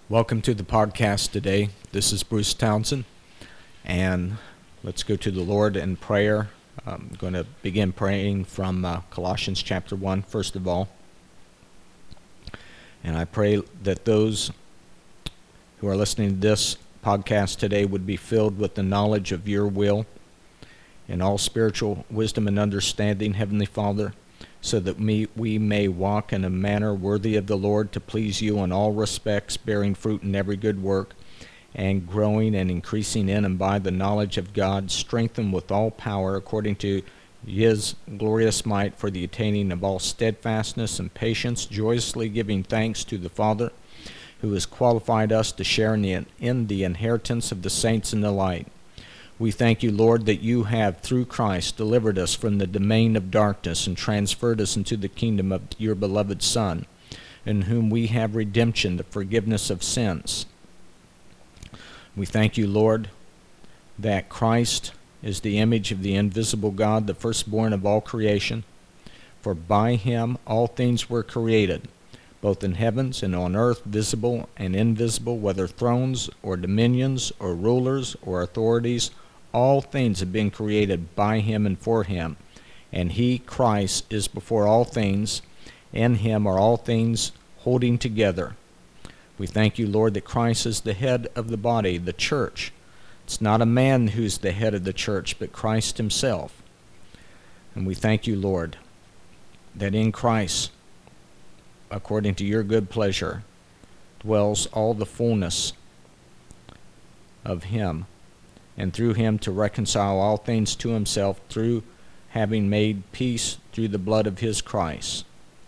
Welcome to the podcast today. This is Bruce Townsend, and let's go to the Lord in prayer. I'm going to begin praying from Colossians chapter 1, first of all. And I pray that those who are listening to this podcast today would be filled with the knowledge of your will and all spiritual wisdom and understanding, Heavenly Father, so that we may walk in a manner worthy of the Lord, to please you in all respects, bearing fruit in every good work, and growing and increasing in and by the knowledge of God, strengthened with all power according to his glorious might, for the attaining of all steadfastness and patience, joyously giving thanks to the Father, who has qualified us to share in the inheritance of the saints in the light. We thank you, Lord, that you have, through Christ, delivered us from the domain of darkness and transferred us into the kingdom of your beloved Son, in whom we have redemption, the forgiveness of sins. We thank you, Lord, that Christ is the image of the invisible God, the firstborn of all creation. For by him all things were created, both in heavens and on earth, visible and invisible, whether thrones or dominions or rulers or authorities. All things have been created by him and for him. And he, Christ, is before all things. In him are all things holding together. We thank you, Lord, that Christ is the head of the body, the church. It's not a man who's the head of the church, but Christ himself. And we thank you, Lord, that in Christ, according to your good pleasure, dwells all the fullness of him, and through him to reconcile all things to himself, through having made peace through the blood of his cross.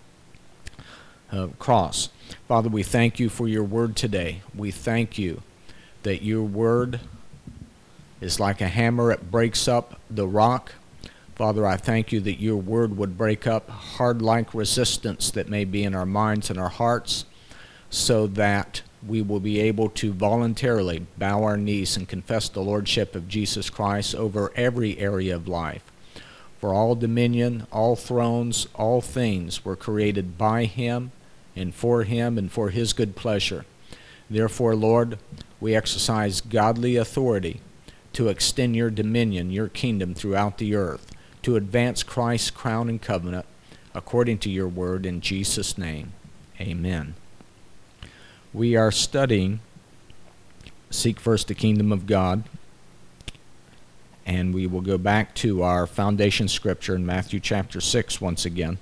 Father, we thank you for your word today. We thank you that your word is like a hammer. It breaks up the rock. Father, I thank you that your word would break up hard-like resistance that may be in our minds and our hearts, so that we will be able to voluntarily bow our knees and confess the lordship of Jesus Christ over every area of life. For all dominion, all thrones, all things were created by him and for his good pleasure. Therefore, Lord, we exercise godly authority to extend your dominion, your kingdom throughout the earth, to advance Christ's crown and covenant according to your word, in Jesus' name. Amen. We are studying Seek First the Kingdom of God, and we will go back to our foundation scripture in Matthew chapter 6 once again.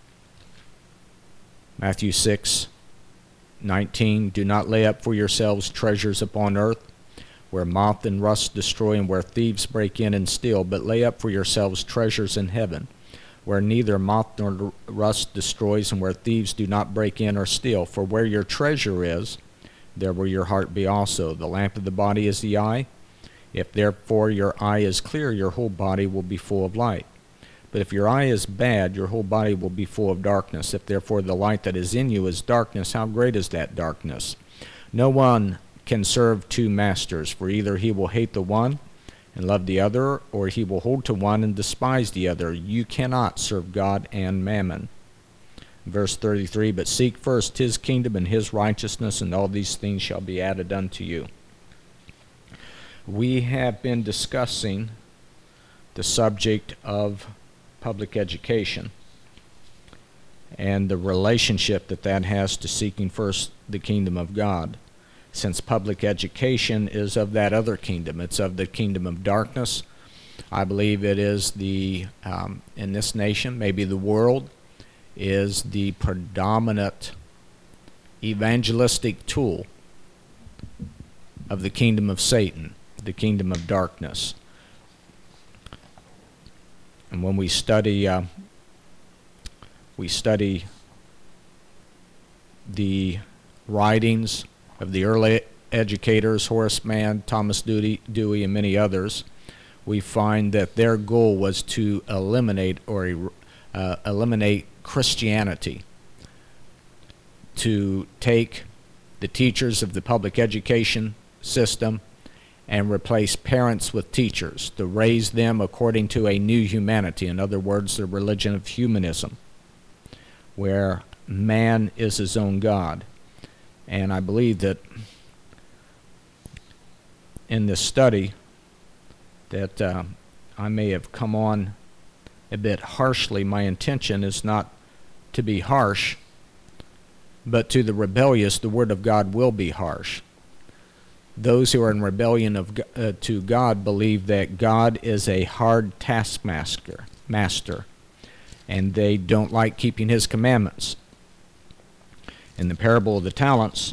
Matthew 6:19, do not lay up for yourselves treasures upon earth, where moth and rust destroy and where thieves break in and steal, but lay up for yourselves treasures in heaven, where neither moth nor rust destroys and where thieves do not break in or steal. For where your treasure is, there will your heart be also. The lamp of the body is the eye. If therefore your eye is clear, your whole body will be full of light. But if your eye is bad, your whole body will be full of darkness. If therefore the light that is in you is darkness, how great is that darkness? No one can serve two masters, for either he will hate the one and love the other, or he will hold to one and despise the other. You cannot serve God and mammon. Verse 33, but seek first his kingdom and his righteousness, and all these things shall be added unto you. We have been discussing the subject of public education and the relationship that has to seeking first the kingdom of God. Since public education is of that other kingdom, it's of the kingdom of darkness. I believe it is in this nation, maybe the world, is the predominant evangelistic tool of the kingdom of Satan, the kingdom of darkness. And when we study the writings of the early educators, Horace Mann, Thomas Dewey, and many others, we find that their goal was to eliminate Christianity, to take the teachers of the public education system and replace parents with teachers, to raise them according to a new humanity. In other words, the religion of humanism, where man is his own God. And I believe that in this study that I may have come on a bit harshly. My intention is not to be harsh, but to the rebellious, the Word of God will be harsh. Those who are in rebellion to God believe that God is a hard taskmaster, and they don't like keeping His commandments. In the parable of the talents,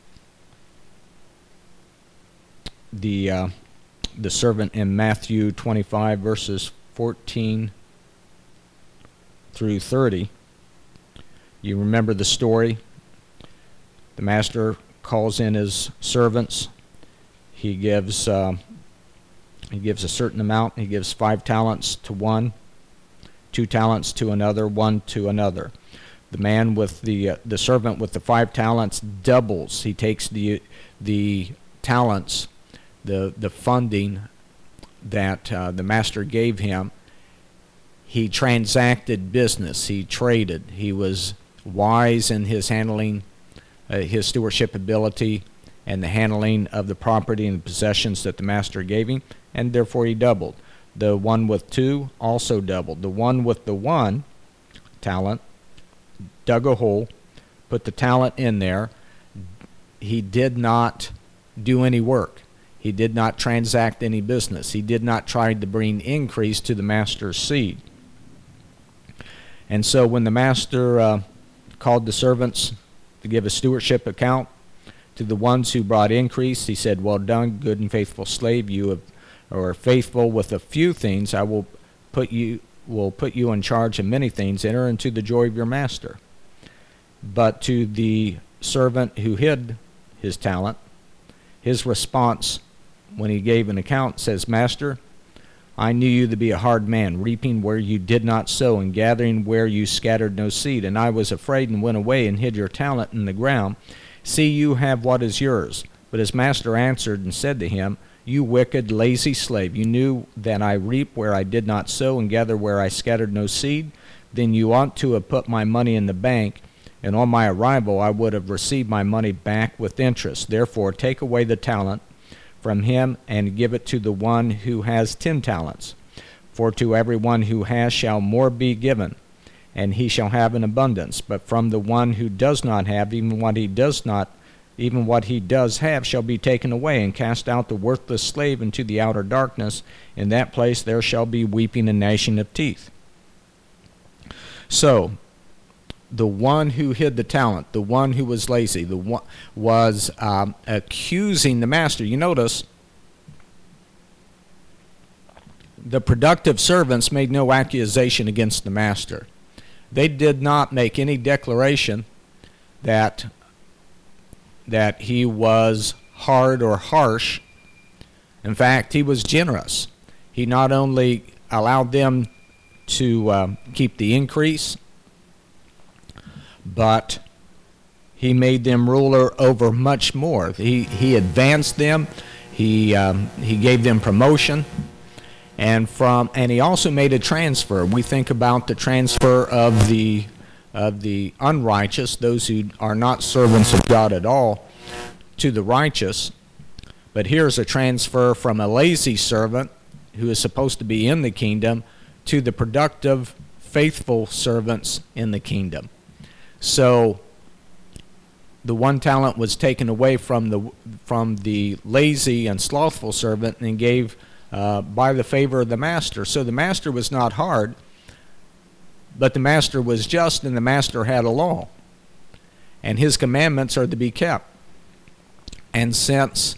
the servant in Matthew 25 verses 14 through 30, you remember the story. The master calls in his servants. He gives a certain amount. He gives 5 talents to one, 2 talents to another, 1 to another. The man with the servant with the 5 talents doubles. He takes the talents, the funding that the master gave him. He transacted business. He traded. He was wise in his handling, his stewardship ability, and the handling of the property and possessions that the master gave him, and therefore he doubled. The one with 2 also doubled. The one with the 1 talent dug a hole, put the talent in there. He did not do any work. He did not transact any business. He did not try to bring increase to the master's seed. And so when the master called the servants to give a stewardship account to the ones who brought increase, he said, "Well done, good and faithful slave. You are faithful with a few things. I will put you in charge of many things. Enter into the joy of your master." But to the servant who hid his talent, his response when he gave an account says, "Master, I knew you to be a hard man, reaping where you did not sow and gathering where you scattered no seed. And I was afraid and went away and hid your talent in the ground. See, you have what is yours." But his master answered and said to him, "You wicked, lazy slave, you knew that I reap where I did not sow and gather where I scattered no seed. Then you ought to have put my money in the bank, and on my arrival I would have received my money back with interest. Therefore take away the talent from him and give it to the one who has 10 talents. For to every one who has shall more be given, and he shall have an abundance. But from the one who does not have, even what he does have shall be taken away. And cast out the worthless slave into the outer darkness. In that place there shall be weeping and gnashing of teeth." So the one who hid the talent, the one who was lazy, the one was accusing the master. You notice the productive servants made no accusation against the master. They did not make any declaration that he was hard or harsh. In fact, he was generous. He not only allowed them to keep the increase, but he made them ruler over much more. He advanced them. He gave them promotion, and he also made a transfer. We think about the transfer of the unrighteous, those who are not servants of God at all, to the righteous. But here's a transfer from a lazy servant who is supposed to be in the kingdom to the productive, faithful servants in the kingdom. So the 1 talent was taken away from the lazy and slothful servant and gave by the favor of the master. So the master was not hard, but the master was just, and the master had a law, and his commandments are to be kept. And since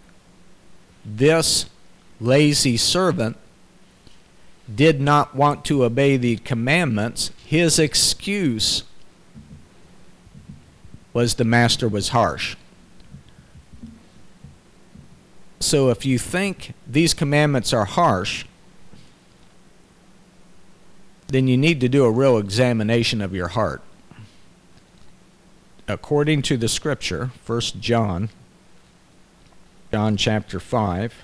this lazy servant did not want to obey the commandments, his excuse was the master was harsh. So if you think these commandments are harsh, then you need to do a real examination of your heart. According to the scripture, 1 John chapter 5,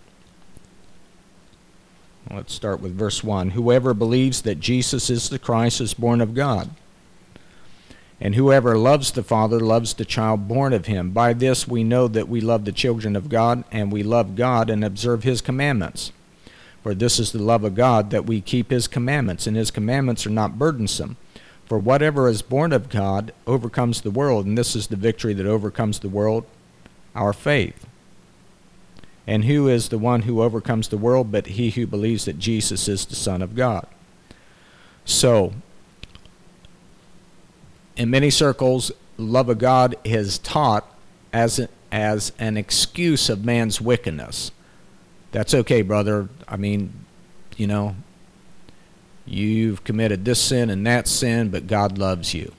let's start with verse 1. "Whoever believes that Jesus is the Christ is born of God. And whoever loves the Father loves the child born of him. By this we know that we love the children of God, and we love God and observe his commandments. For this is the love of God, that we keep his commandments, and his commandments are not burdensome. For whatever is born of God overcomes the world, and this is the victory that overcomes the world, our faith. And who is the one who overcomes the world but he who believes that Jesus is the Son of God? So, in many circles, love of God is taught as an excuse of man's wickedness. That's okay, brother. I mean, you know, you've committed this sin and that sin, but God loves you.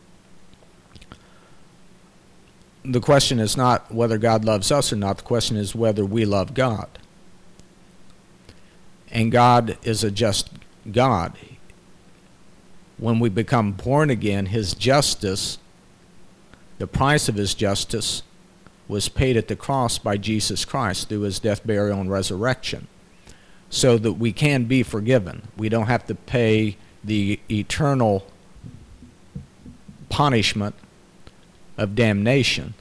The question is not whether God loves us or not. The question is whether we love God. And God is a just God. When we become born again, his justice, the price of his justice, was paid at the cross by Jesus Christ through his death, burial, and resurrection, so that we can be forgiven. We don't have to pay the eternal punishment of damnation.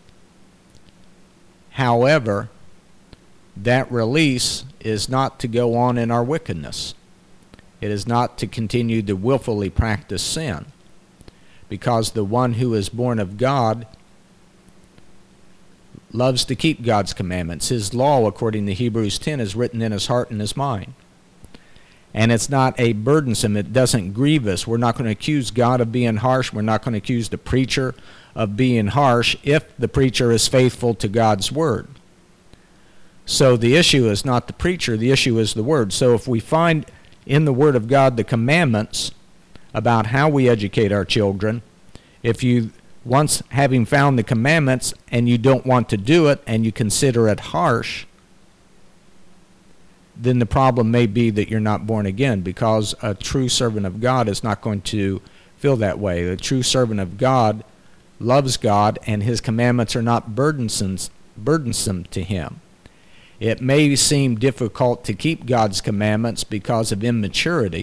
However, that release is not to go on in our wickedness. It is not to continue to willfully practice sin, because the one who is born of God loves to keep God's commandments. His law, according to Hebrews 10, is written in his heart and his mind. And it's not a burdensome, it doesn't grieve us. We're not going to accuse God of being harsh. We're not going to accuse the preacher of being harsh if the preacher is faithful to God's word. So the issue is not the preacher, the issue is the word. So if we find in the Word of God the commandments about how we educate our children, if you, once having found the commandments and you don't want to do it and you consider it harsh, then the problem may be that you're not born again, because a true servant of God is not going to feel that way. The true servant of God loves God, and his commandments are not burdensome to him. It may seem difficult to keep God's commandments because of immaturity.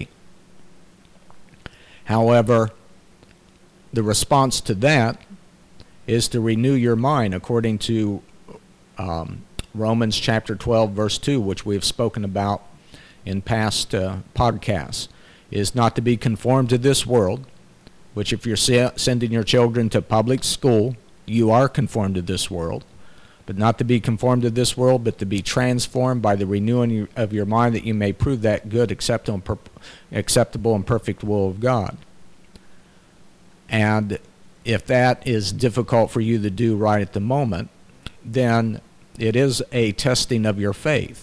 However, the response to that is to renew your mind, according to Romans chapter 12, verse 2, which we have spoken about in past podcasts, is not to be conformed to this world, which if you're sending your children to public school, you are conformed to this world. But not to be conformed to this world, but to be transformed by the renewing of your mind, that you may prove that good, acceptable, and perfect will of God. And if that is difficult for you to do right at the moment, then it is a testing of your faith.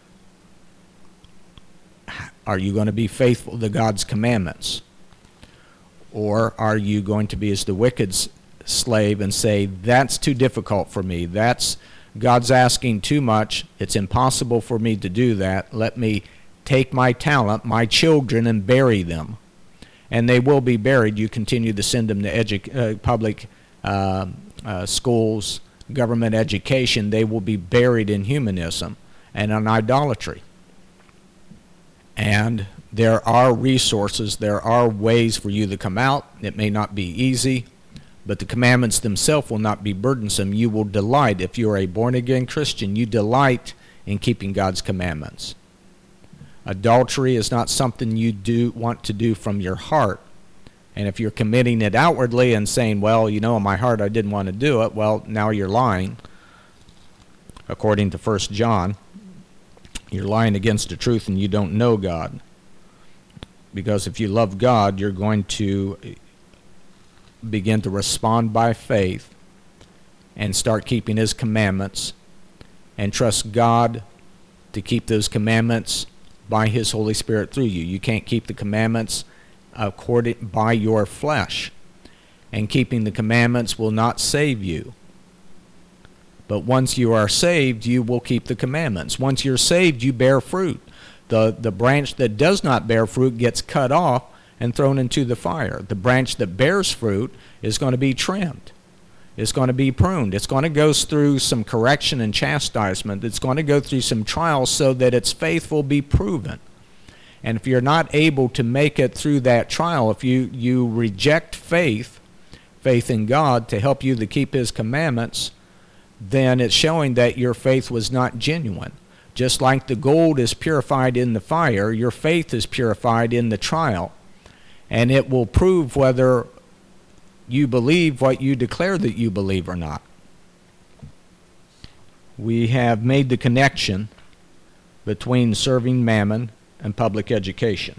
Are you going to be faithful to God's commandments? Or are you going to be as the wicked slave and say, that's too difficult for me, God's asking too much, it's impossible for me to do that, let me take my talent, my children, and bury them. And they will be buried. You continue to send them to public schools, government education. They will be buried in humanism and in idolatry. And there are resources, there are ways for you to come out. It may not be easy, but the commandments themselves will not be burdensome. You will delight. If you're a born-again Christian, you delight in keeping God's commandments. Adultery is not something you want to do from your heart. And if you're committing it outwardly and saying, well, you know, in my heart I didn't want to do it, well, now you're lying. According to 1 John, you're lying against the truth and you don't know God. Because if you love God, you're going to begin to respond by faith and start keeping his commandments and trust God to keep those commandments by his Holy Spirit through you. You can't keep the commandments by your flesh, and keeping the commandments will not save you. But once you are saved, you will keep the commandments. Once you're saved, you bear fruit. The branch that does not bear fruit gets cut off and thrown into the fire. The branch that bears fruit is going to be trimmed. It's going to be pruned. It's going to go through some correction and chastisement. It's going to go through some trials so that its faith will be proven. And if you're not able to make it through that trial, if you reject faith faith in God to help you to keep his commandments, then it's showing that your faith was not genuine. Just like the gold is purified in the fire, your faith is purified in the trial. And it will prove whether you believe what you declare that you believe or not. We have made the connection between serving Mammon and public education.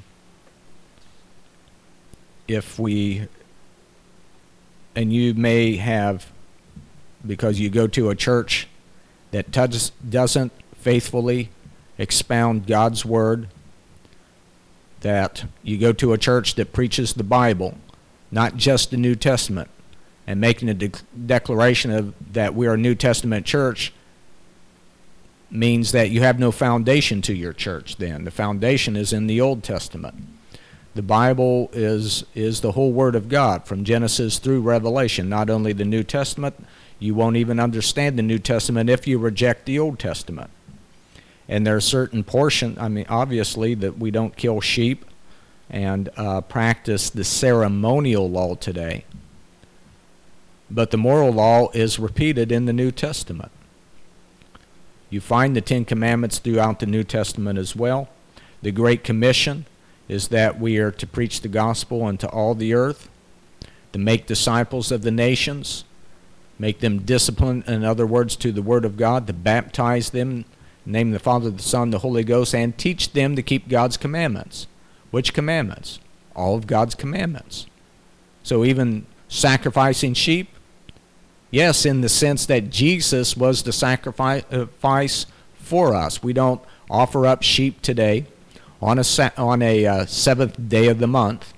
And you may have, because you go to a church that doesn't faithfully expound God's Word, that you go to a church that preaches the Bible, not just the New Testament, and making a declaration that we are a New Testament church means that you have no foundation to your church then. The foundation is in the Old Testament. The Bible is the whole Word of God from Genesis through Revelation, not only the New Testament. You won't even understand the New Testament if you reject the Old Testament. And there are certain portions, obviously, that we don't kill sheep and practice the ceremonial law today. But the moral law is repeated in the New Testament. You find the Ten Commandments throughout the New Testament as well. The Great Commission is that we are to preach the gospel unto all the earth, to make disciples of the nations, make them disciplined, in other words, to the Word of God, to baptize them, name the Father, the Son, the Holy Ghost, and teach them to keep God's commandments. Which commandments? All of God's commandments. So even sacrificing sheep, yes, in the sense that Jesus was the sacrifice for us. We don't offer up sheep today on a seventh day of the month,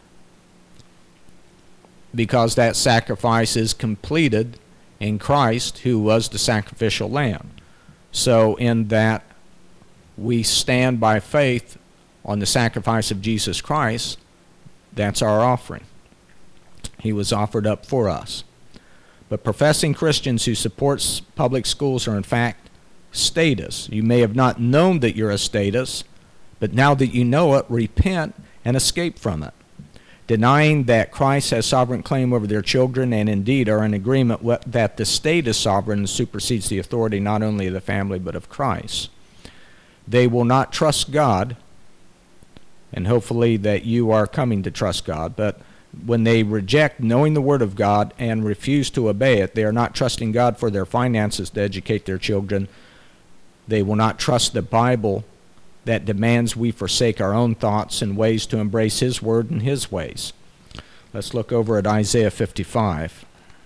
because that sacrifice is completed in Christ, who was the sacrificial lamb. So in that we stand by faith on the sacrifice of Jesus Christ, that's our offering. He was offered up for us. But professing Christians who support public schools are in fact statists. You may have not known that you're a statist, but now that you know it, repent and escape from it. Denying that Christ has sovereign claim over their children, and indeed are in agreement that the state is sovereign and supersedes the authority not only of the family but of Christ. They will not trust God, and hopefully that you are coming to trust God, but when they reject knowing the Word of God and refuse to obey it, they are not trusting God for their finances to educate their children. They will not trust the Bible that demands we forsake our own thoughts and ways to embrace His Word and His ways. Let's look over at Isaiah 55.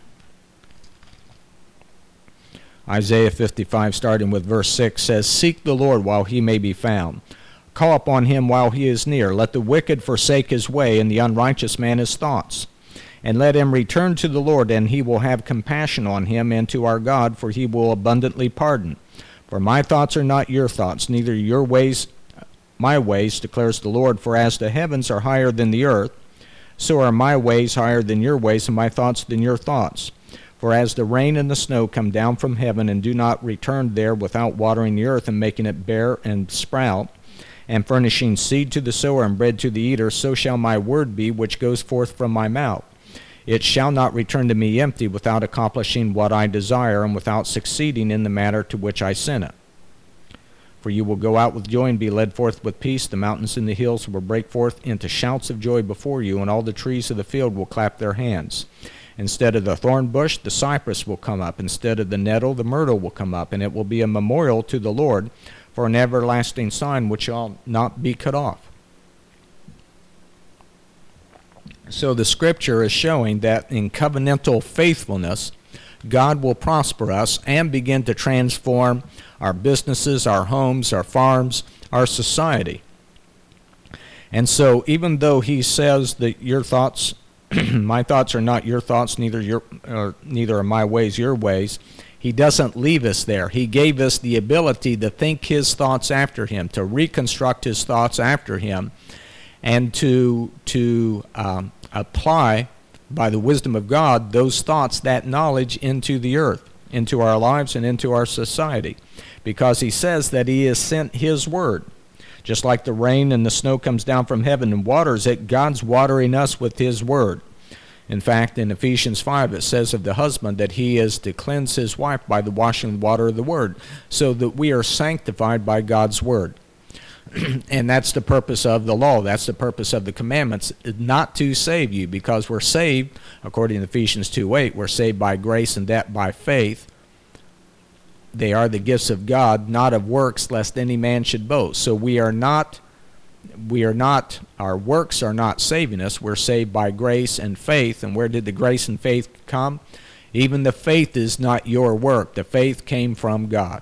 Isaiah 55, starting with verse 6, says, "Seek the Lord while He may be found. Call upon Him while He is near. Let the wicked forsake his way, and the unrighteous man his thoughts. And let him return to the Lord, and He will have compassion on him, and to our God, for He will abundantly pardon. For my thoughts are not your thoughts, neither your ways my ways, declares the Lord. For as the heavens are higher than the earth, so are my ways higher than your ways, and my thoughts than your thoughts. For as the rain and the snow come down from heaven, and do not return there without watering the earth and making it bear and sprout, and furnishing seed to the sower and bread to the eater, so shall my word be which goes forth from my mouth. It shall not return to me empty, without accomplishing what I desire, and without succeeding in the matter to which I sent it. For you will go out with joy and be led forth with peace. The mountains and the hills will break forth into shouts of joy before you, and all the trees of the field will clap their hands. Instead of the thorn bush, the cypress will come up. Instead of the nettle, the myrtle will come up, and it will be a memorial to the Lord, for an everlasting sign which shall not be cut off." So the scripture is showing that in covenantal faithfulness, God will prosper us and begin to transform our businesses, our homes, our farms, our society. And so even though He says that your thoughts, my thoughts are not your thoughts, neither are my ways your ways, He doesn't leave us there. He gave us the ability to think His thoughts after Him, to reconstruct His thoughts after Him, and to apply, by the wisdom of God, those thoughts, that knowledge into the earth, into our lives and into our society. Because He says that He has sent His Word. Just like the rain and the snow comes down from heaven and waters it, God's watering us with His Word. In fact, in Ephesians 5, it says of the husband that he is to cleanse his wife by the washing and water of the Word, so that we are sanctified by God's Word. And that's the purpose of the law. That's the purpose of the commandments, not to save you, because we're saved, according to Ephesians 2:8, we're saved by grace and that by faith. They are the gifts of God, not of works, lest any man should boast. So we are not, our works are not saving us. We're saved by grace and faith. And where did the grace and faith come? Even the faith is not your work. The faith came from God.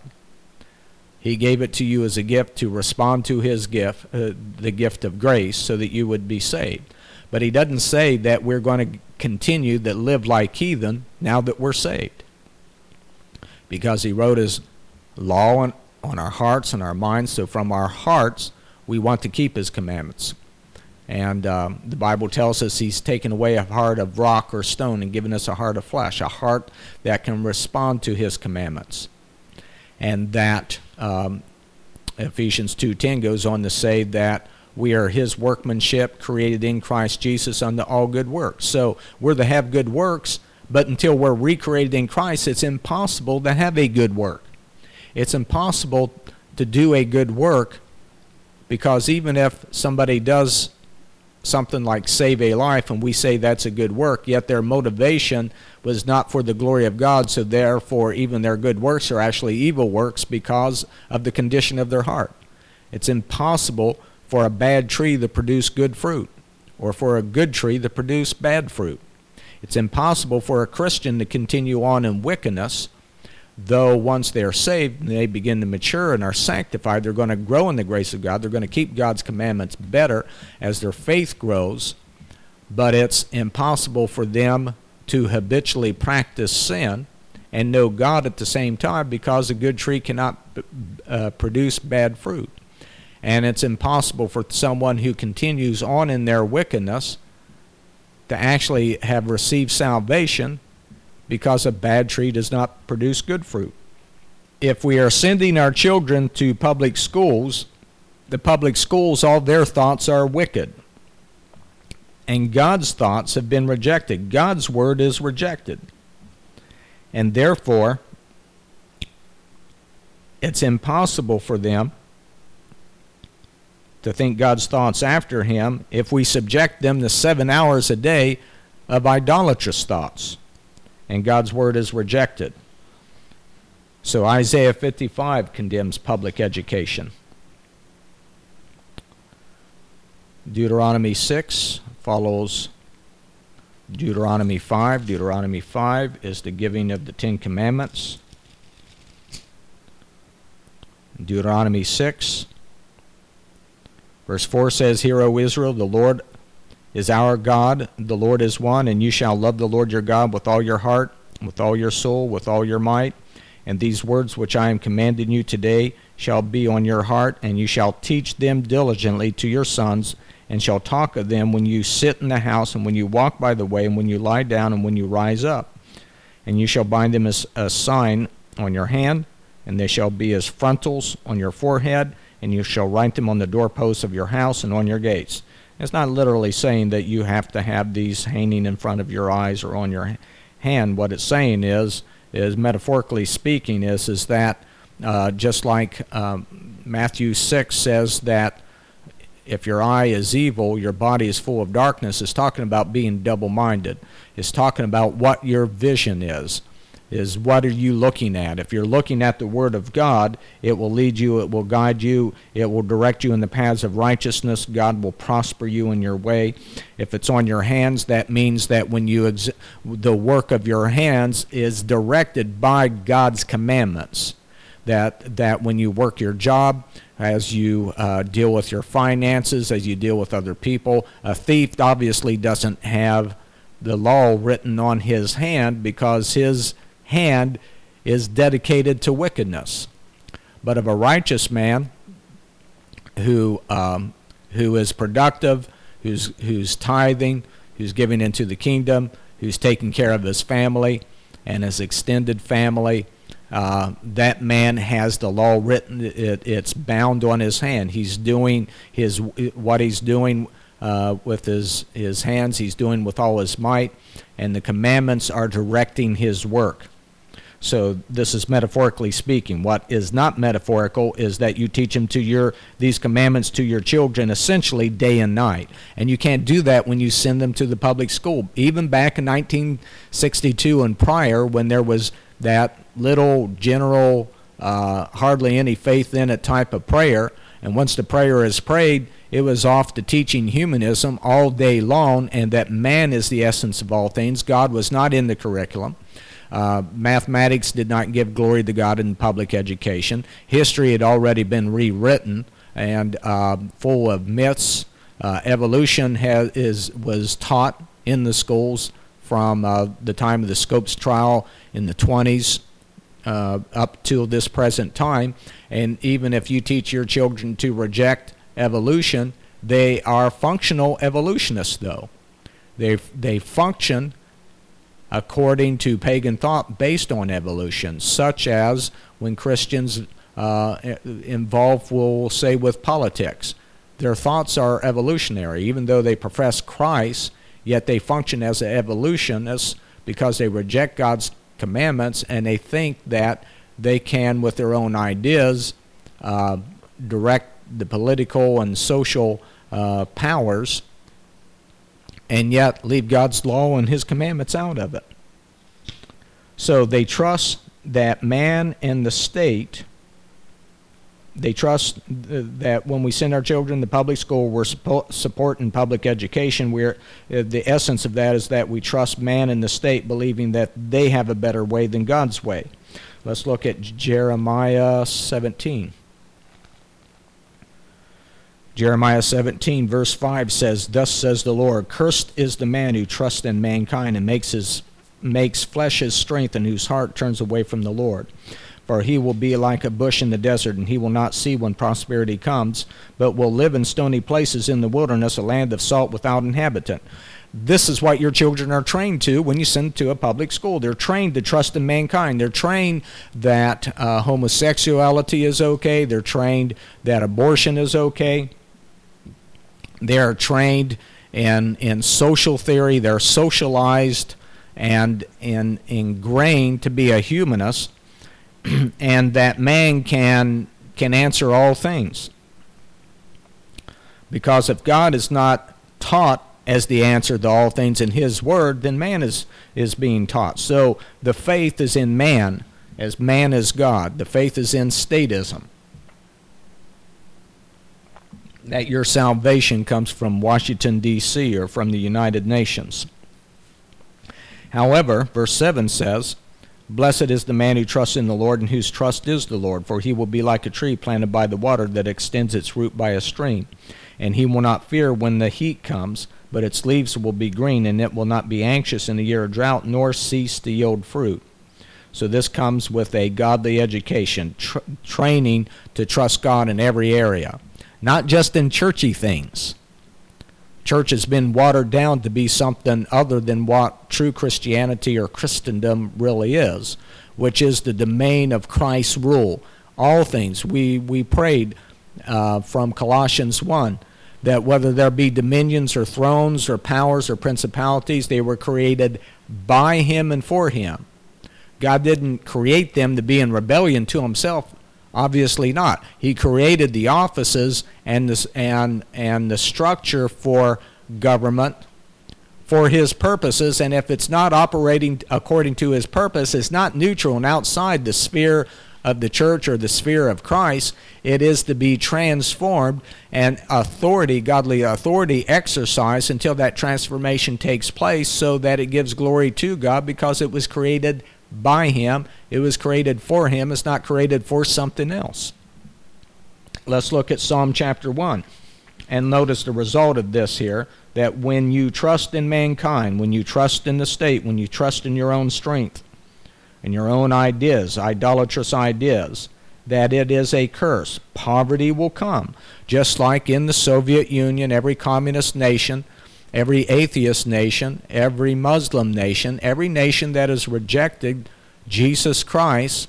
He gave it to you as a gift to respond to his gift, the gift of grace, so that you would be saved. But he doesn't say that we're going to continue to live like heathen now that we're saved, because he wrote his law on our hearts and our minds. So from our hearts, we want to keep his commandments. And the Bible tells us he's taken away a heart of rock or stone and given us a heart of flesh, a heart that can respond to his commandments. And that Ephesians 2:10 goes on to say that we are his workmanship, created in Christ Jesus unto all good works. So we're to have good works, but until we're recreated in Christ, it's impossible to have a good work. It's impossible to do a good work, because even if somebody does something like save a life and we say that's a good work, yet their motivation was not for the glory of God, so therefore even their good works are actually evil works because of the condition of their heart. It's impossible for a bad tree to produce good fruit, or for a good tree to produce bad fruit. It's impossible for a Christian to continue on in wickedness, though once they are saved and they begin to mature and are sanctified, they're going to grow in the grace of God. They're going to keep God's commandments better as their faith grows. But it's impossible for them to habitually practice sin and know God at the same time, because a good tree cannot produce bad fruit. And it's impossible for someone who continues on in their wickedness to actually have received salvation, because a bad tree does not produce good fruit. If we are sending our children to public schools, the public schools, all their thoughts are wicked. And God's thoughts have been rejected. God's word is rejected. And therefore, it's impossible for them to think God's thoughts after him if we subject them to 7 hours a day of idolatrous thoughts. And God's word is rejected. So Isaiah 55 condemns public education. Deuteronomy 6 follows Deuteronomy 5. Deuteronomy 5 is the giving of the 10 Commandments. Deuteronomy 6, verse 4 says, "Hear, O Israel, the Lord is our God, the Lord is one, and you shall love the Lord your God with all your heart, with all your soul, with all your might. And these words which I am commanding you today shall be on your heart, and you shall teach them diligently to your sons, and shall talk of them when you sit in the house, and when you walk by the way, and when you lie down, and when you rise up. And you shall bind them as a sign on your hand, and they shall be as frontals on your forehead, and you shall write them on the doorposts of your house and on your gates." It's not literally saying that you have to have these hanging in front of your eyes or on your hand. What it's saying is metaphorically speaking, is that just like Matthew 6 says that if your eye is evil, your body is full of darkness, it's talking about being double-minded. It's talking about what your vision is what are you looking at. If you're looking at the Word of God, it will lead you, it will guide you, it will direct you in the paths of righteousness. God will prosper you in your way. If it's on your hands, that means that when you the work of your hands is directed by God's commandments. That when you work your job, as you deal with your finances, as you deal with other people, a thief obviously doesn't have the law written on his hand, because his hand is dedicated to wickedness. But of a righteous man who is productive, who's tithing, who's giving into the kingdom, who's taking care of his family and his extended family, that man has the law written. It's bound on his hand. He's doing what he's doing with his hands. He's doing with all his might, and the commandments are directing his work. So this is metaphorically speaking. What is not metaphorical is that you teach these commandments to your children essentially day and night. And you can't do that when you send them to the public school. Even back in 1962 and prior, when there was that little general, hardly any faith in it type of prayer, and once the prayer is prayed, it was off to teaching humanism all day long, and that man is the essence of all things. God was not in the curriculum. Mathematics did not give glory to God in public education. History had already been rewritten and full of myths. Evolution was taught in the schools from the time of the Scopes trial in the 20s up till this present time. And even if you teach your children to reject evolution, they are functional evolutionists, though. They function according to pagan thought based on evolution, such as when Christians involved, we'll say, with politics. Their thoughts are evolutionary. Even though they profess Christ, yet they function as evolutionists because they reject God's commandments, and they think that they can, with their own ideas, direct the political and social powers, and yet leave God's law and his commandments out of it. So they trust that man and the state, they trust that when we send our children to public school, we're supporting public education. The essence of that is that we trust man and the state, believing that they have a better way than God's way. Let's look at Jeremiah 17. Jeremiah 17, verse 5 says, "Thus says the Lord, cursed is the man who trusts in mankind and makes flesh his strength, and whose heart turns away from the Lord. For he will be like a bush in the desert, and he will not see when prosperity comes, but will live in stony places in the wilderness, a land of salt without inhabitant." This is what your children are trained to when you send them to a public school. They're trained to trust in mankind. They're trained that homosexuality is okay. They're trained that abortion is okay. They are trained in social theory. They're socialized and ingrained to be a humanist, and that man can answer all things. Because if God is not taught as the answer to all things in his word, then man is being taught. So the faith is in man, as man is God. The faith is in statism, that your salvation comes from Washington, D.C., or from the United Nations. However, verse 7 says, "Blessed is the man who trusts in the Lord, and whose trust is the Lord, for he will be like a tree planted by the water that extends its root by a stream. And he will not fear when the heat comes, but its leaves will be green, and it will not be anxious in the year of drought, nor cease to yield fruit." So this comes with a godly education, training to trust God in every area, not just in churchy things. Church has been watered down to be something other than what true Christianity or Christendom really is, which is the domain of Christ's rule. All things. We prayed from Colossians 1 that whether there be dominions or thrones or powers or principalities, they were created by him and for him. God didn't create them to be in rebellion to himself. Obviously not. He created the offices and the structure for government for his purposes, and if it's not operating according to his purpose, it's not neutral and outside the sphere of the church or the sphere of Christ. It is to be transformed and authority, godly authority, exercised until that transformation takes place, so that it gives glory to God because it was created by him. It was created for him. It's not created for something else. Let's look at Psalm chapter 1 and notice the result of this here, that when you trust in mankind, when you trust in the state, when you trust in your own strength and your own ideas, idolatrous ideas, that it is a curse. Poverty will come. Just like in the Soviet Union, every communist nation, every atheist nation, every Muslim nation, every nation that has rejected Jesus Christ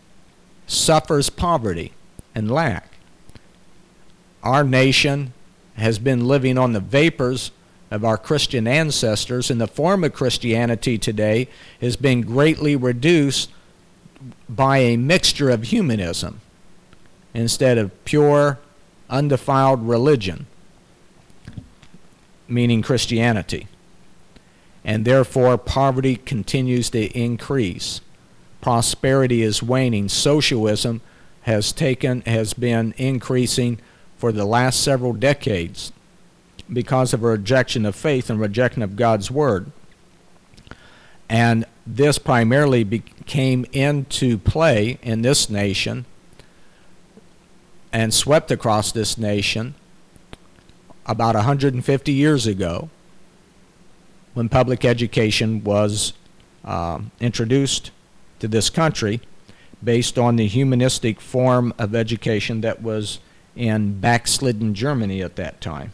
suffers poverty and lack. Our nation has been living on the vapors of our Christian ancestors, and the form of Christianity today has been greatly reduced by a mixture of humanism instead of pure, undefiled religion, meaning Christianity. And therefore, poverty continues to increase. Prosperity is waning. Socialism has been increasing for the last several decades because of a rejection of faith and rejection of God's Word. And this primarily came into play in this nation and swept across this nation about 150 years ago when public education was introduced to this country based on the humanistic form of education that was in backslidden Germany at that time.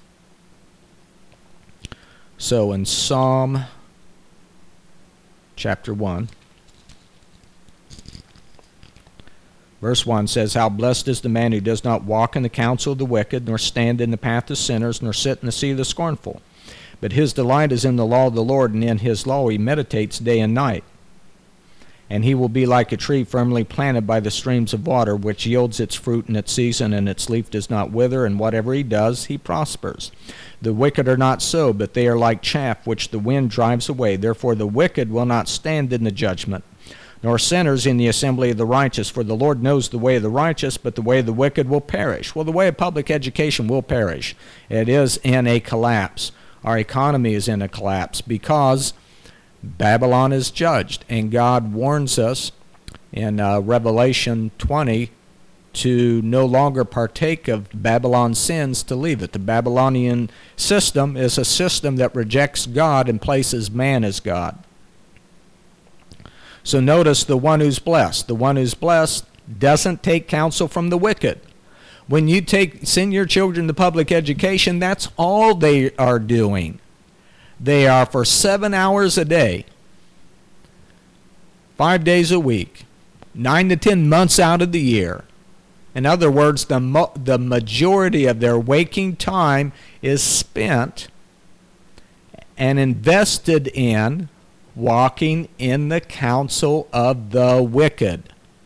So in Psalm chapter 1, verse 1 says, "How blessed is the man who does not walk in the counsel of the wicked, nor stand in the path of sinners, nor sit in the seat of the scornful. But his delight is in the law of the Lord, and in his law he meditates day and night. And he will be like a tree firmly planted by the streams of water, which yields its fruit in its season, and its leaf does not wither, and whatever he does, he prospers. The wicked are not so, but they are like chaff which the wind drives away. Therefore the wicked will not stand in the judgment, nor sinners in the assembly of the righteous. For the Lord knows the way of the righteous, but the way of the wicked will perish." Well, the way of public education will perish. It is in a collapse. Our economy is in a collapse because Babylon is judged, and God warns us in Revelation 20 to no longer partake of Babylon's sins, to leave it. The Babylonian system is a system that rejects God and places man as God. So notice the one who's blessed. The one who's blessed doesn't take counsel from the wicked. When you send your children to public education, that's all they are doing. They are for 7 hours a day, 5 days a week, 9 to 10 months out of the year. In other words, the majority of their waking time is spent and invested in walking in the counsel of the wicked.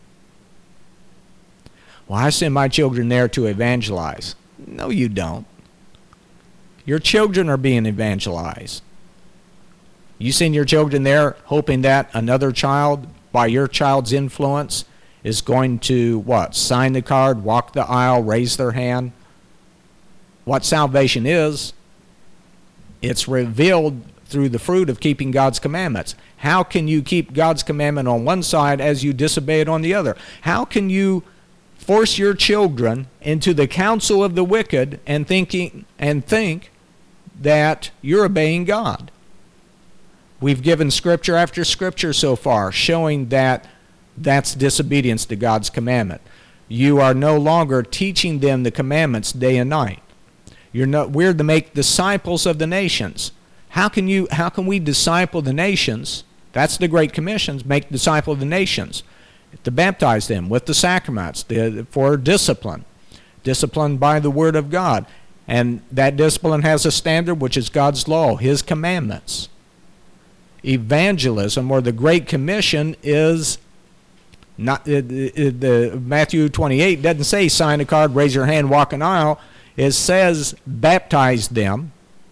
Well, I send my children there to evangelize. No, you don't. Your children are being evangelized. You send your children there hoping that another child, by your child's influence, is going to, sign the card, walk the aisle, raise their hand. What salvation is, it's revealed through the fruit of keeping God's commandments. How can you keep God's commandment on one side as you disobey it on the other? How can you force your children into the counsel of the wicked and think that you're obeying God? We've given scripture after scripture so far showing that that's disobedience to God's commandment. You are no longer teaching them the commandments day and night. We're to make disciples of the nations. How can we disciple the nations? That's the Great Commission, make disciple of the nations. To baptize them with the sacraments, for discipline by the Word of God. And that discipline has a standard, which is God's law, His commandments. Evangelism, or the Great Commission, is not, the Matthew 28 doesn't say sign a card, raise your hand, walk an aisle. It says baptize them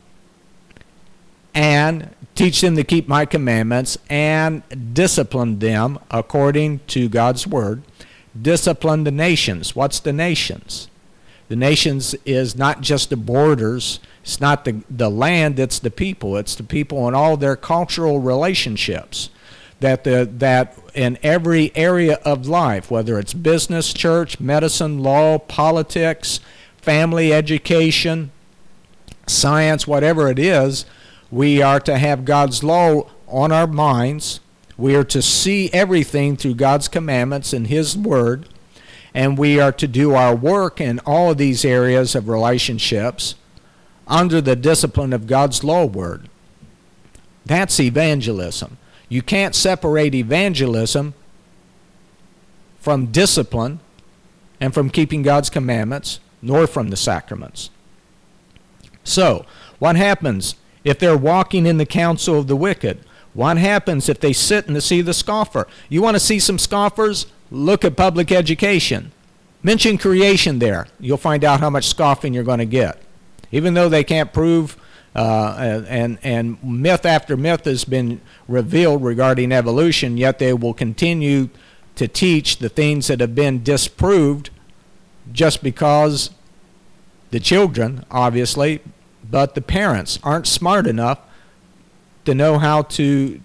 and teach them to keep my commandments and discipline them according to God's Word. Discipline the nations. What's the nations? The nations is not just the borders. It's not the land. It's the people. It's the people in all their cultural relationships. That in every area of life, whether it's business, church, medicine, law, politics, family, education, science, whatever it is, we are to have God's law on our minds. We are to see everything through God's commandments and His Word. And we are to do our work in all of these areas of relationships under the discipline of God's law word. That's evangelism. You can't separate evangelism from discipline and from keeping God's commandments, nor from the sacraments. So, what happens if they're walking in the counsel of the wicked? What happens if they sit in the seat of the scoffer? You want to see some scoffers? Look at public education. Mention creation there. You'll find out how much scoffing you're going to get. Even though they can't prove, and myth after myth has been revealed regarding evolution, yet they will continue to teach the things that have been disproved just because the children, obviously, but the parents aren't smart enough to know how to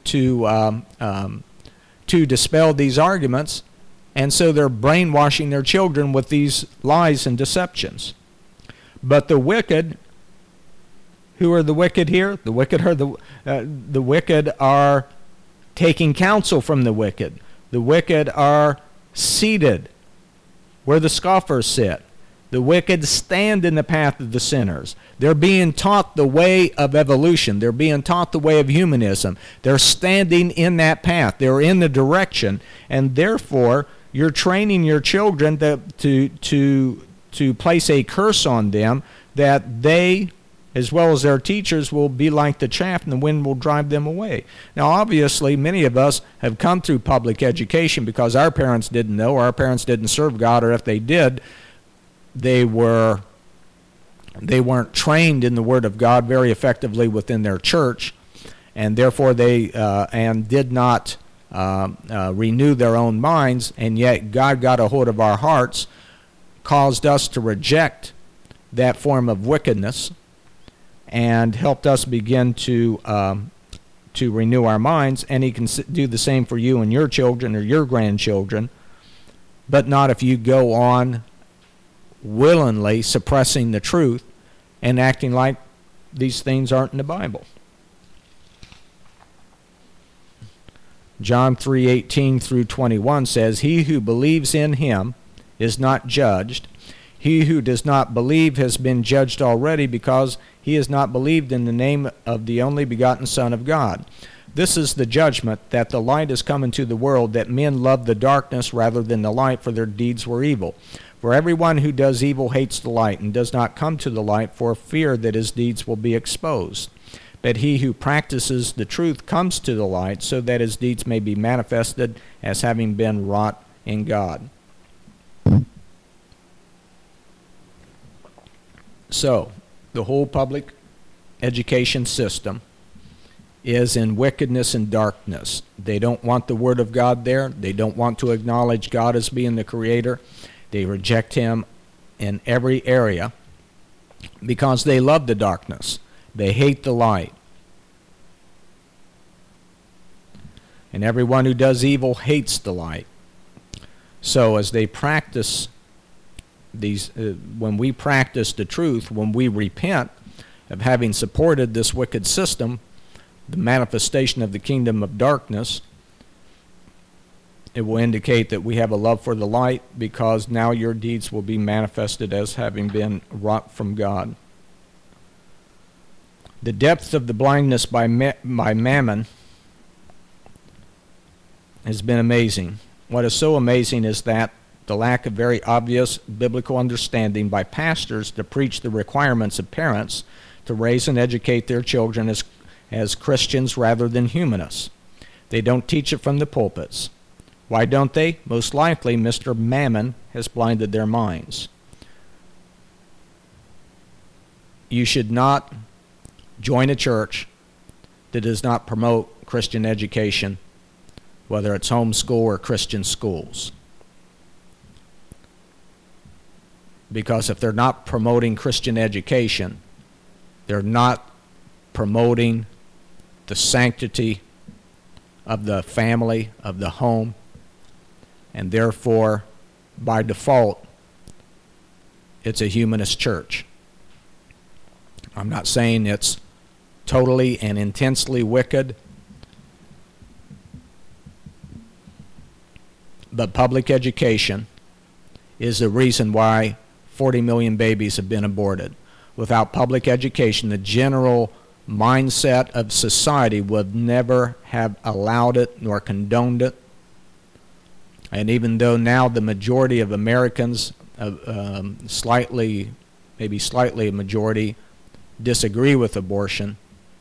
dispel these arguments, and so they're brainwashing their children with these lies and deceptions. But the wicked, who are the wicked here? The wicked are the wicked are taking counsel from the wicked. The wicked are seated where the scoffers sit. The wicked stand in the path of the sinners. They're being taught the way of evolution. They're being taught the way of humanism. They're standing in that path. They're in the direction, and therefore you're training your children to place a curse on them, that they, as well as their teachers, will be like the chaff and the wind will drive them away. Now, obviously, many of us have come through public education because our parents didn't know, or our parents didn't serve God, or if they did, they weren't trained in the Word of God very effectively within their church, and therefore they did not renew their own minds, and yet God got a hold of our hearts, caused us to reject that form of wickedness, and helped us begin to renew our minds. And He can do the same for you and your children or your grandchildren, but not if you go on willingly suppressing the truth and acting like these things aren't in the Bible. John 3:18 through 21 says, "He who believes in Him is not judged. He who does not believe has been judged already, because he has not believed in the name of the only begotten Son of God. This is the judgment, that the light is come into the world, that men love the darkness rather than the light, for their deeds were evil. For everyone who does evil hates the light, and does not come to the light, for fear that his deeds will be exposed. But he who practices the truth comes to the light, so that his deeds may be manifested as having been wrought in God." So, the whole public education system is in wickedness and darkness. They don't want the Word of God there. They don't want to acknowledge God as being the Creator. They reject Him in every area because they love the darkness. They hate the light. And everyone who does evil hates the light. So as they practice these, when we practice the truth, when we repent of having supported this wicked system, the manifestation of the kingdom of darkness, it will indicate that we have a love for the light, because now your deeds will be manifested as having been wrought from God. The depth of the blindness by mammon has been amazing. What is so amazing is that the lack of very obvious biblical understanding by pastors to preach the requirements of parents to raise and educate their children as Christians rather than humanists. They don't teach it from the pulpits. Why don't they? Most likely, Mr. Mammon has blinded their minds. You should not join a church that does not promote Christian education, whether it's homeschool or Christian schools. Because if they're not promoting Christian education, they're not promoting the sanctity of the family, of the home, and therefore, by default, it's a humanist church. I'm not saying it's totally and intensely wicked, but public education is the reason why 40 million babies have been aborted. Without public education, the general mindset of society would never have allowed it nor condoned it. And even though now the majority of Americans, maybe slightly a majority, disagree with abortion,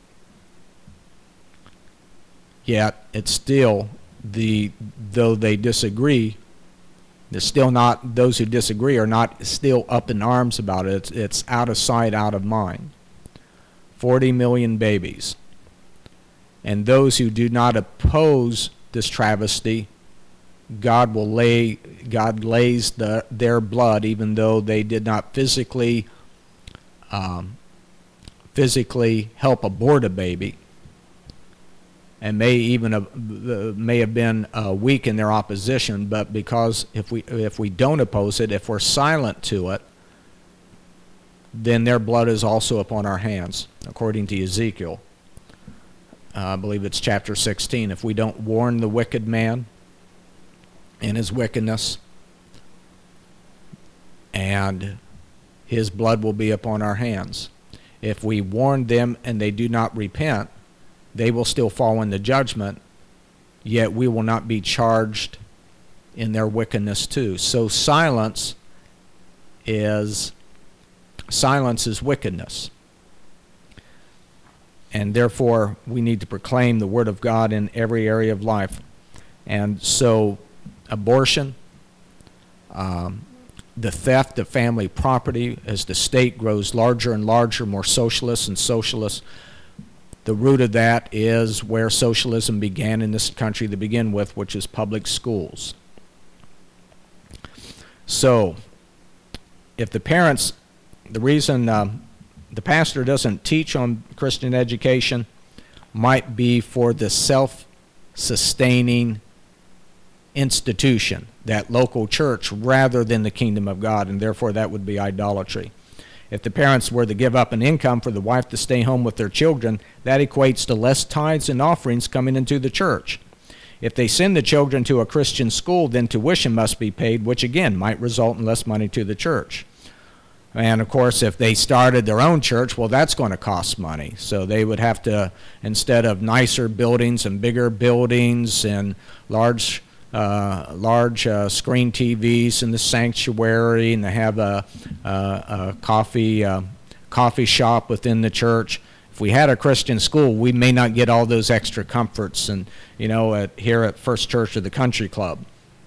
yet it's still though they disagree, they're still not, those who disagree are not still up in arms about it. It's out of sight, out of mind. 40 million babies. And those who do not oppose this travesty, God lays their blood, even though they did not physically help abort a baby, and may have been weak in their opposition, but because if we don't oppose it, if we're silent to it, then their blood is also upon our hands, according to Ezekiel. I believe it's chapter 16. If we don't warn the wicked man in his wickedness, and his blood will be upon our hands. If we warn them and they do not repent, they will still fall into judgment, yet we will not be charged in their wickedness too. So silence is wickedness. And therefore, we need to proclaim the Word of God in every area of life. And so, abortion, the theft of family property, as the state grows larger and larger, more socialist and socialist, the root of that is where socialism began in this country to begin with, which is public schools. So, if the parents, the reason the pastor doesn't teach on Christian education might be for the self-sustaining institution, that local church, rather than the kingdom of God, and therefore that would be idolatry. If the parents were to give up an income for the wife to stay home with their children, that equates to less tithes and offerings coming into the church. If they send the children to a Christian school, then tuition must be paid, which again might result in less money to the church. And of course, if they started their own church, well, that's going to cost money. So they would have to, instead of nicer buildings and bigger buildings and large screen TVs in the sanctuary, and they have a coffee shop within the church. If we had a Christian school, we may not get all those extra comforts, and here at First Church of the Country Club.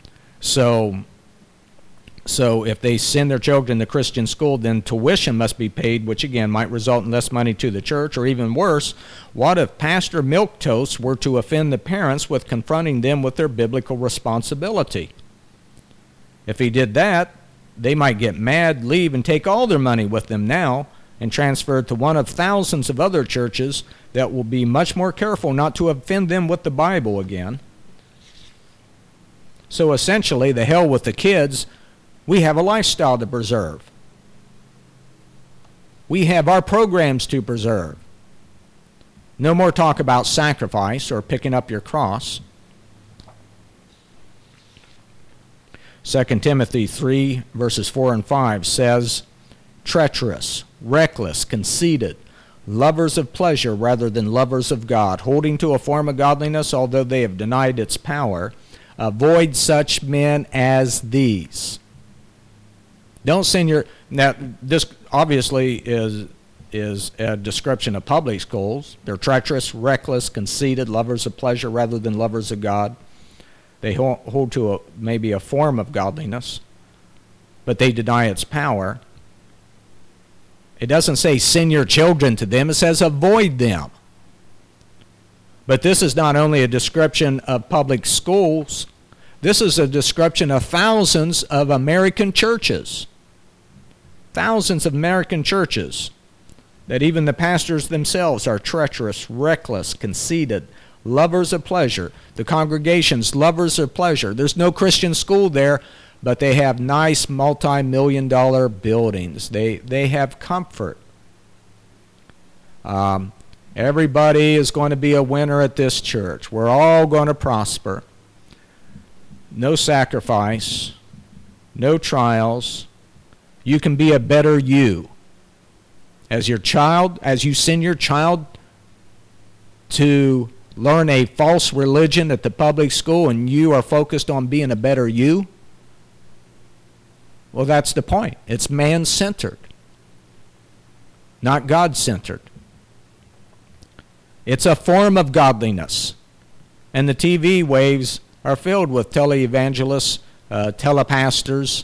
So if they send their children to Christian school, then tuition must be paid, which again might result in less money to the church. Or even worse, what if Pastor Milquetoast were to offend the parents with confronting them with their biblical responsibility? If he did that, they might get mad, leave, and take all their money with them now and transfer it to one of thousands of other churches that will be much more careful not to offend them with the Bible again. So essentially, the hell with the kids. We have a lifestyle to preserve. We have our programs to preserve. No more talk about sacrifice or picking up your cross. 2 Timothy 3, verses 4 and 5 says, treacherous, reckless, conceited, lovers of pleasure rather than lovers of God, holding to a form of godliness, although they have denied its power. Avoid such men as these. Don't send your... Now, this obviously is a description of public schools. They're treacherous, reckless, conceited, lovers of pleasure rather than lovers of God. They hold to maybe a form of godliness, but they deny its power. It doesn't say send your children to them. It says avoid them. But this is not only a description of public schools. This is a description of thousands of American churches. Thousands of American churches, that even the pastors themselves are treacherous, reckless, conceited, lovers of pleasure. The congregations, lovers of pleasure. There's no Christian school there, but they have nice multi-million-dollar buildings. They have comfort. Everybody is going to be a winner at this church. We're all going to prosper. No sacrifice, no trials. You can be a better you. As you send your child to learn a false religion at the public school and you are focused on being a better you, well, that's the point. It's man-centered. not God-centered. It's a form of godliness. And the TV waves are filled with televangelists, telepastors,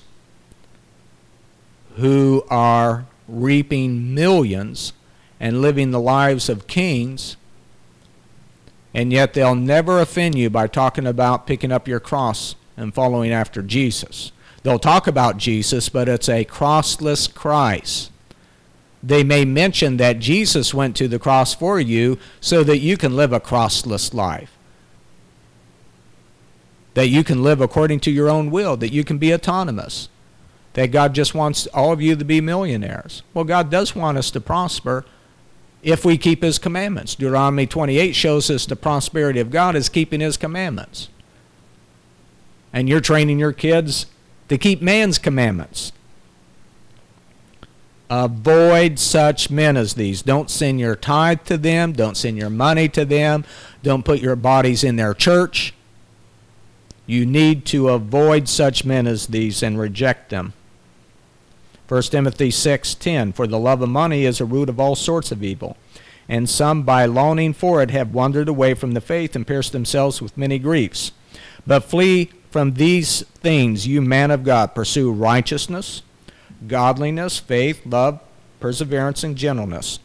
who are reaping millions and living the lives of kings, and yet they'll never offend you by talking about picking up your cross and following after Jesus. They'll talk about Jesus, but it's a crossless Christ. They may mention that Jesus went to the cross for you so that you can live a crossless life, that you can live according to your own will, that you can be autonomous, that God just wants all of you to be millionaires. Well, God does want us to prosper if we keep His commandments. Deuteronomy 28 shows us the prosperity of God is keeping His commandments. And you're training your kids to keep man's commandments. Avoid such men as these. Don't send your tithe to them. Don't send your money to them. Don't put your bodies in their church. You need to avoid such men as these and reject them. 1 Timothy 6:10, for the love of money is a root of all sorts of evil, and some by longing for it have wandered away from the faith and pierced themselves with many griefs. But flee from these things, you man of God. Pursue righteousness, godliness, faith, love, perseverance, and gentleness.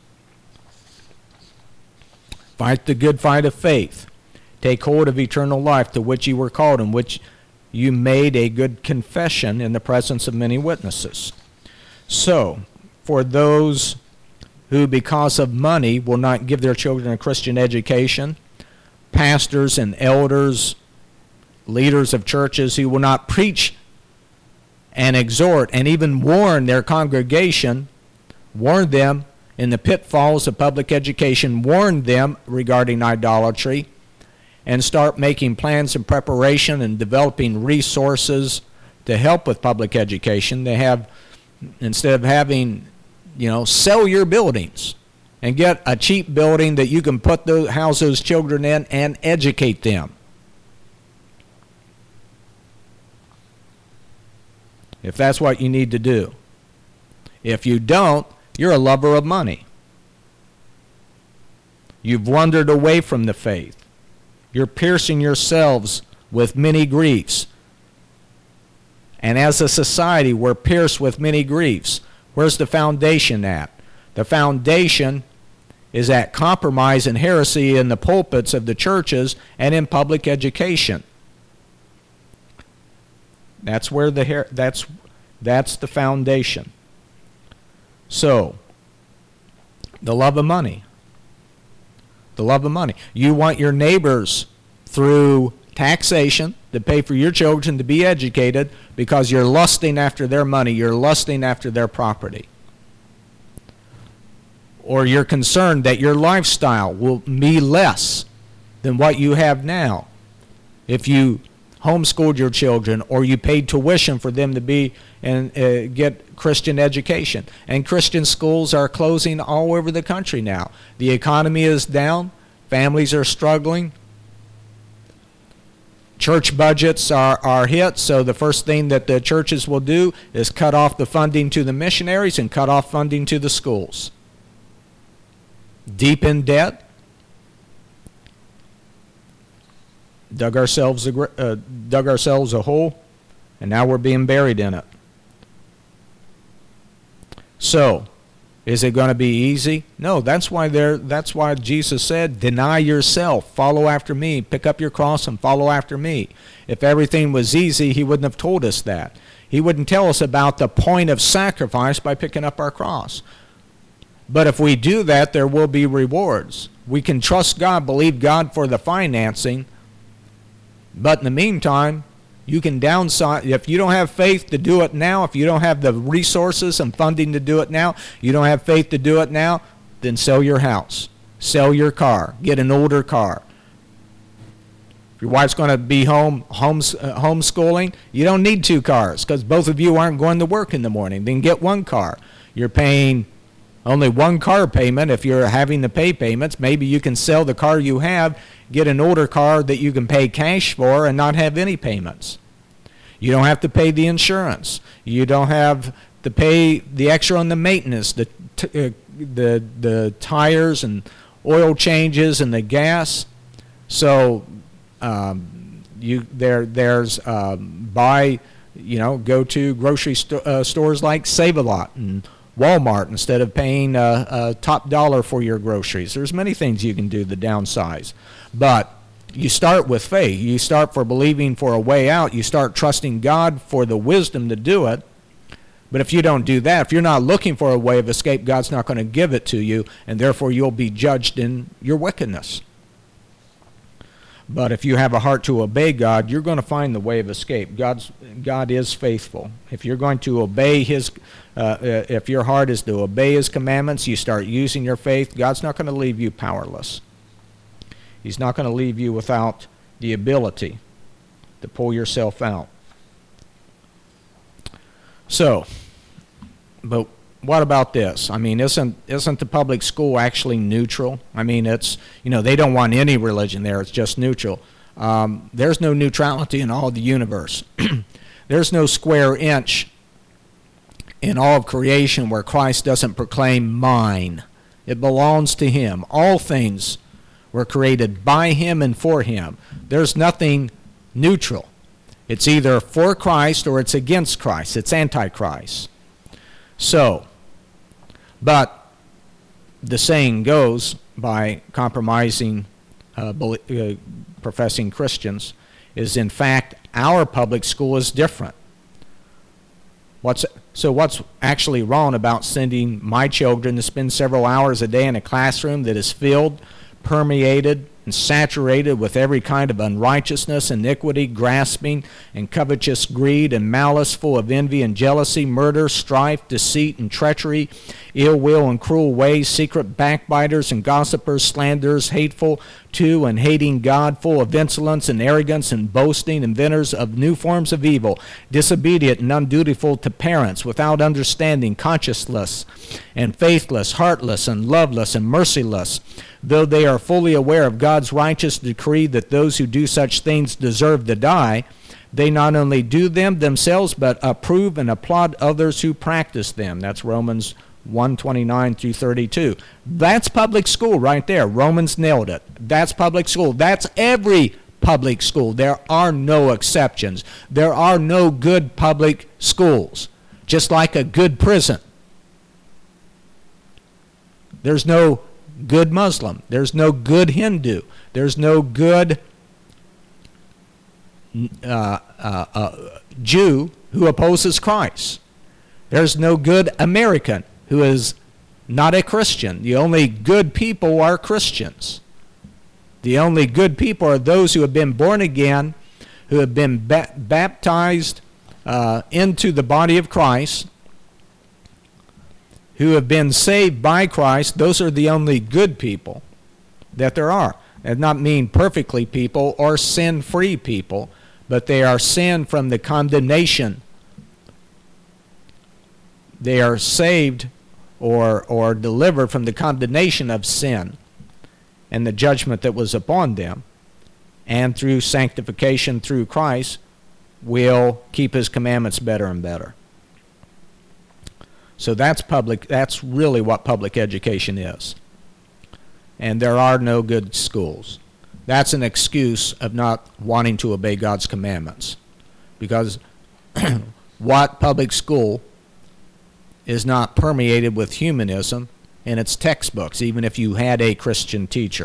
Fight the good fight of faith. Take hold of eternal life, to which you were called, in which you made a good confession in the presence of many witnesses. So, for those who because of money will not give their children a Christian education, pastors and elders, leaders of churches who will not preach and exhort and even warn their congregation, warn them in the pitfalls of public education, warn them regarding idolatry, and start making plans and preparation and developing resources to help with public education. They have, instead of having, sell your buildings and get a cheap building that you can house those children in and educate them. If that's what you need to do. If you don't, you're a lover of money. You've wandered away from the faith. You're piercing yourselves with many griefs. And as a society, we're pierced with many griefs. Where's the foundation at? The foundation is at compromise and heresy in the pulpits of the churches and in public education. That's where that's the foundation. So, the love of money. The love of money. You want your neighbors through taxation to pay for your children to be educated because you're lusting after their money, you're lusting after their property. Or you're concerned that your lifestyle will be less than what you have now if you homeschooled your children or you paid tuition for them to be and get Christian education. And Christian schools are closing all over the country now. The economy is down. Families are struggling. Church budgets are hit, so the first thing that the churches will do is cut off the funding to the missionaries and cut off funding to the schools. Deep in debt. Dug ourselves a hole, and now we're being buried in it. So, is it going to be easy? No, that's why Jesus said, deny yourself, follow after me, pick up your cross and follow after me. If everything was easy, He wouldn't have told us that. He wouldn't tell us about the point of sacrifice by picking up our cross. But if we do that, there will be rewards. We can trust God, believe God for the financing, but in the meantime, you can downsize. If you don't have faith to do it now, if you don't have the resources and funding to do it now, you don't have faith to do it now, then sell your house, sell your car, get an older car. If your wife's going to be homeschooling, you don't need 2 cars because both of you aren't going to work in the morning. Then get 1 car. You're paying only 1 car payment. If you're having to pay payments, maybe you can sell the car you have, get an older car that you can pay cash for and not have any payments. You don't have to pay the insurance. You don't have to pay the extra on the maintenance, the the tires and oil changes and the gas. So go to grocery stores like Save-A-Lot and Walmart instead of paying top dollar for your groceries. There's many things you can do to downsize, but you start with faith. You start for believing for a way out. You start trusting God for the wisdom to do it. But if you don't do that, if you're not looking for a way of escape, God's not going to give it to you, and therefore you'll be judged in your wickedness. But if you have a heart to obey God, you're going to find the way of escape. God is faithful. If you're going to obey if your heart is to obey His commandments, you start using your faith, God's not going to leave you powerless. He's not going to leave you without the ability to pull yourself out. So, but what about this? I mean, isn't the public school actually neutral? I mean, it's, they don't want any religion there. It's just neutral. There's no neutrality in all of the universe. There's no square inch in all of creation where Christ doesn't proclaim mine. It belongs to Him. All things were created by Him and for Him. There's nothing neutral. It's either for Christ or it's against Christ. It's antichrist. So, but the saying goes, by compromising professing Christians, is in fact our public school is different. What's actually wrong about sending my children to spend several hours a day in a classroom that is filled, permeated, and saturated with every kind of unrighteousness, iniquity, grasping, and covetous greed, and malice, full of envy and jealousy, murder, strife, deceit, and treachery, ill will and cruel ways, secret backbiters and gossipers, slanderers, hateful to and hating God, full of insolence and arrogance and boasting, inventors of new forms of evil, disobedient and undutiful to parents, without understanding, conscienceless and faithless, heartless and loveless and merciless, though they are fully aware of God's righteous decree that those who do such things deserve to die, they not only do them themselves, but approve and applaud others who practice them. That's Romans 1:29 through 32. That's public school right there. Romans nailed it. That's public school. That's every public school. There are no exceptions. There are no good public schools, just like a good prison. There's no good Muslim. There's no good Hindu. There's no good Jew who opposes Christ. There's no good American who is not a Christian. The only good people are Christians. The only good people are those who have been born again, who have been baptized into the body of Christ, who have been saved by Christ. Those are the only good people that there are. That does not mean perfectly people or sin-free people, but they are sin from the condemnation. They are saved or delivered from the condemnation of sin and the judgment that was upon them, and through sanctification through Christ will keep His commandments better and better. So that's really what public education is. And there are no good schools. That's an excuse of not wanting to obey God's commandments. Because what public school is not permeated with humanism in its textbooks, even if you had a Christian teacher?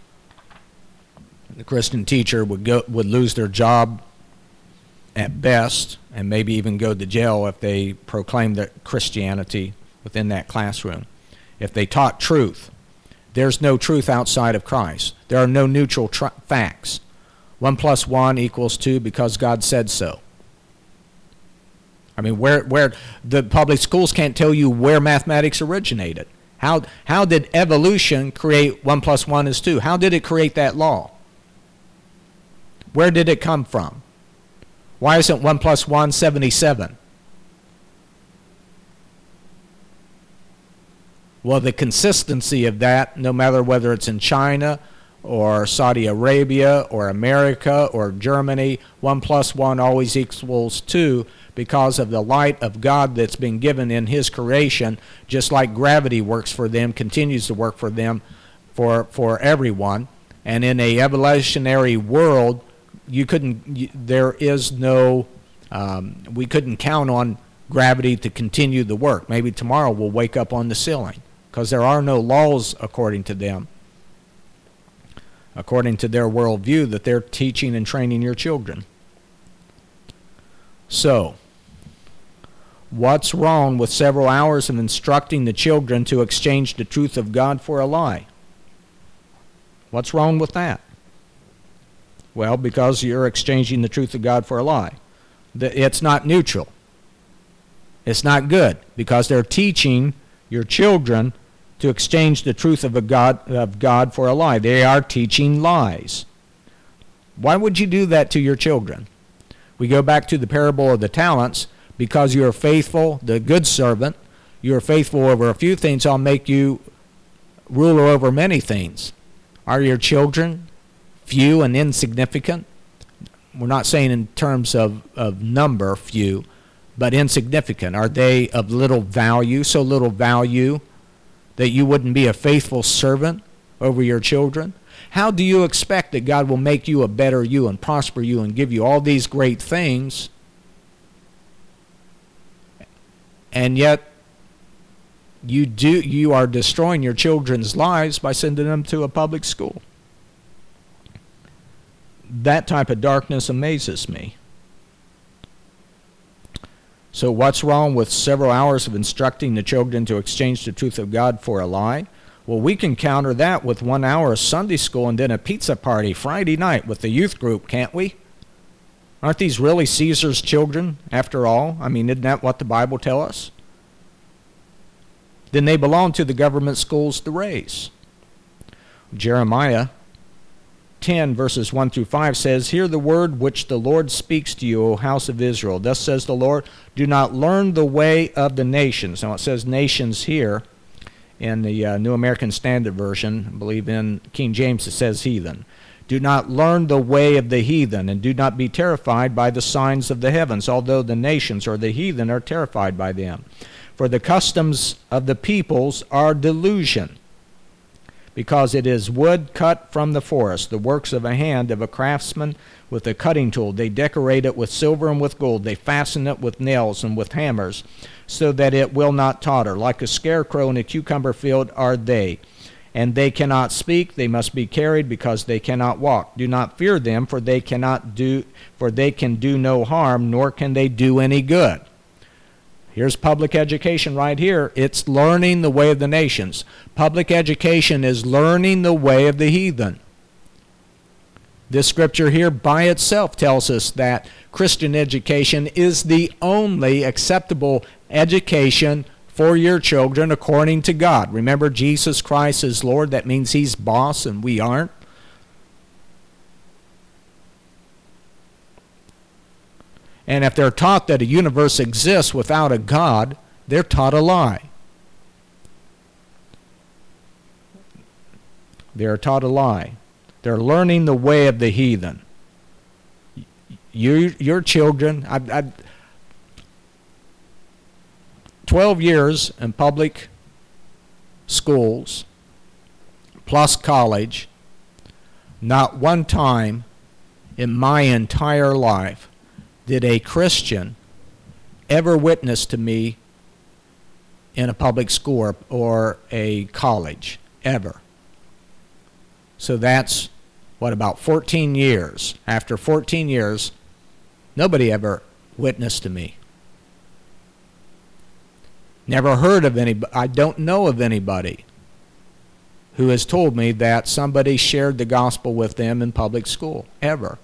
The Christian teacher would lose their job at best, and maybe even go to jail if they proclaimed their Christianity within that classroom. If they taught truth, there's no truth outside of Christ. There are no neutral facts. 1 + 1 = 2 because God said so. I mean, where the public schools can't tell you where mathematics originated. How did evolution create 1 + 1 is 2? How did it create that law? Where did it come from? Why isn't 1 + 1 77? Well, the consistency of that, no matter whether it's in China or Saudi Arabia or America or Germany. 1 + 1 always equals 2 because of the light of God that's been given in His creation, just like gravity works for them, continues to work for them, for everyone. And in a evolutionary world, we couldn't count on gravity to continue the work. Maybe tomorrow we'll wake up on the ceiling, because there are no laws according to them, according to their worldview that they're teaching and training your children. So, what's wrong with several hours of instructing the children to exchange the truth of God for a lie? What's wrong with that? Well, because you're exchanging the truth of God for a lie. It's not neutral. It's not good, because they're teaching your children to exchange the truth of God for a lie. They are teaching lies. Why would you do that to your children? We go back to the parable of the talents. Because you are faithful, the good servant, you are faithful over a few things, I'll make you ruler over many things. Are your children few and insignificant? We're not saying in terms of number, few, but insignificant. Are they of little value, so little value that you wouldn't be a faithful servant over your children? How do you expect that God will make you a better you and prosper you and give you all these great things, and yet you are destroying your children's lives by sending them to a public school? That type of darkness amazes me. So what's wrong with several hours of instructing the children to exchange the truth of God for a lie? Well, we can counter that with 1 hour of Sunday school and then a pizza party Friday night with the youth group, can't we? Aren't these really Caesar's children, after all? I mean, isn't that what the Bible tells us? Then they belong to the government schools to raise. Jeremiah 10 verses 1 through 5 says, "Hear the word which the Lord speaks to you, O house of Israel. Thus says the Lord, do not learn the way of the nations." Now it says nations here in the New American Standard Version. I believe in King James it says heathen. "Do not learn the way of the heathen, and do not be terrified by the signs of the heavens, although the nations or the heathen are terrified by them. For the customs of the peoples are delusion, because it is wood cut from the forest, the works of a hand of a craftsman with a cutting tool. They decorate it with silver and with gold. They fasten it with nails and with hammers, so that it will not totter. Like a scarecrow in a cucumber field are they. And they cannot speak, they must be carried, because they cannot walk. Do not fear them, for they can do no harm, nor can they do any good." Here's public education right here. It's learning the way of the nations. Public education is learning the way of the heathen. This scripture here by itself tells us that Christian education is the only acceptable education for your children according to God. Remember, Jesus Christ is Lord. That means He's boss and we aren't. And if they're taught that a universe exists without a God, they're taught a lie. They are taught a lie. They're learning the way of the heathen. Your children, 12 years in public schools, plus college, not one time in my entire life did a Christian ever witness to me in a public school or a college, ever. So that's, about 14 years. After 14 years, nobody ever witnessed to me. Never heard of anybody. I don't know of anybody who has told me that somebody shared the gospel with them in public school, ever.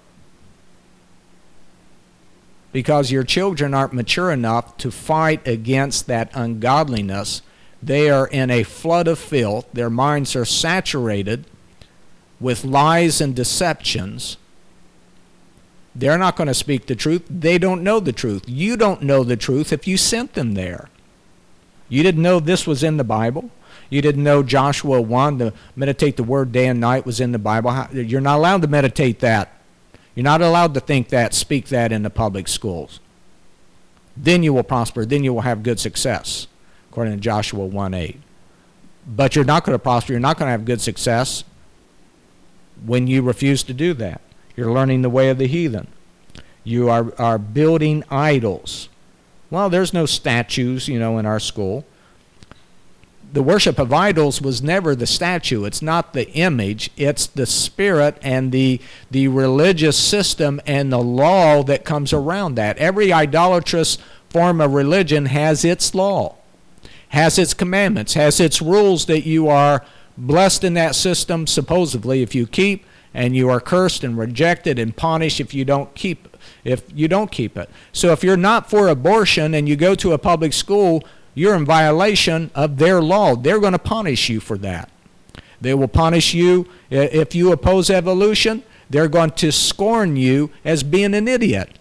Because your children aren't mature enough to fight against that ungodliness. They are in a flood of filth. Their minds are saturated with lies and deceptions. They're not going to speak the truth. They don't know the truth. You don't know the truth if you sent them there. You didn't know this was in the Bible. You didn't know Joshua 1, to meditate the word day and night, was in the Bible. You're not allowed to meditate that. You're not allowed to think that, speak that in the public schools. Then you will prosper. Then you will have good success, according to Joshua 1:8. But you're not going to prosper. You're not going to have good success when you refuse to do that. You're learning the way of the heathen. You are building idols. Well, there's no statues, in our school. The worship of idols was never the statue. It's not the image. It's the spirit and the religious system and the law that comes around that. Every idolatrous form of religion has its law, has its commandments, has its rules that you are blessed in that system, supposedly, if you keep, and you are cursed and rejected and punished if you don't keep it. So if you're not for abortion and you go to a public school, you're in violation of their law. They're going to punish you for that. They will punish you if you oppose evolution. They're going to scorn you as being an idiot.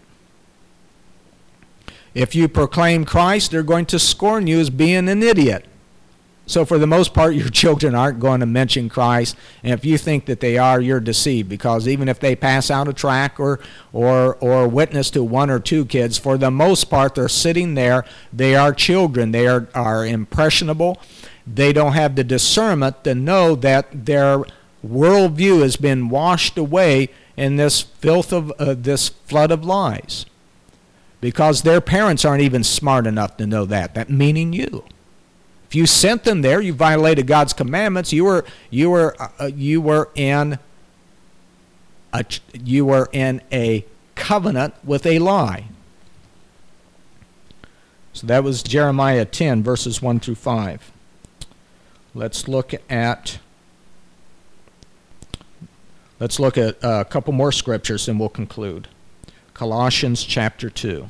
If you proclaim Christ, they're going to scorn you as being an idiot. So for the most part, your children aren't going to mention Christ. And if you think that they are, you're deceived. Because even if they pass out a tract or witness to one or two kids, for the most part, they're sitting there. They are children. They are impressionable. They don't have the discernment to know that their worldview has been washed away in this filth of this flood of lies. Because their parents aren't even smart enough to know that. That meaning you. If you sent them there, you violated God's commandments. You were in a covenant with a lie. So that was Jeremiah 10, verses 1 through 5. Let's look at a couple more scriptures and we'll conclude. Colossians chapter 2.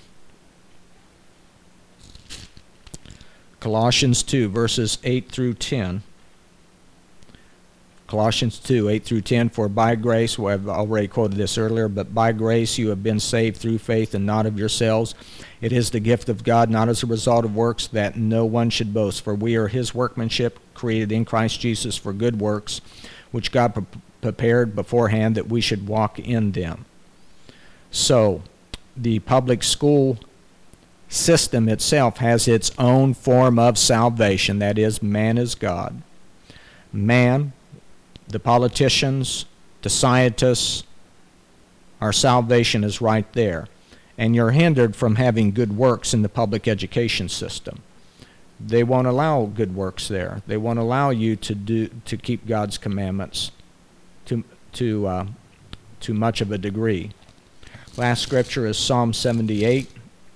Colossians 2, verses 8 through 10. Colossians 2, 8 through 10, for by grace, well, I've already quoted this earlier, but by grace you have been saved through faith and not of yourselves. It is the gift of God, not as a result of works, that no one should boast. For we are his workmanship, created in Christ Jesus for good works, which God prepared beforehand that we should walk in them. So, the public school system itself has its own form of salvation. That is, man is God. Man, the politicians, the scientists, our salvation is right there. And you're hindered from having good works in the public education system. They won't allow good works there. They won't allow you to keep God's commandments to much of a degree. Last scripture is Psalm 78.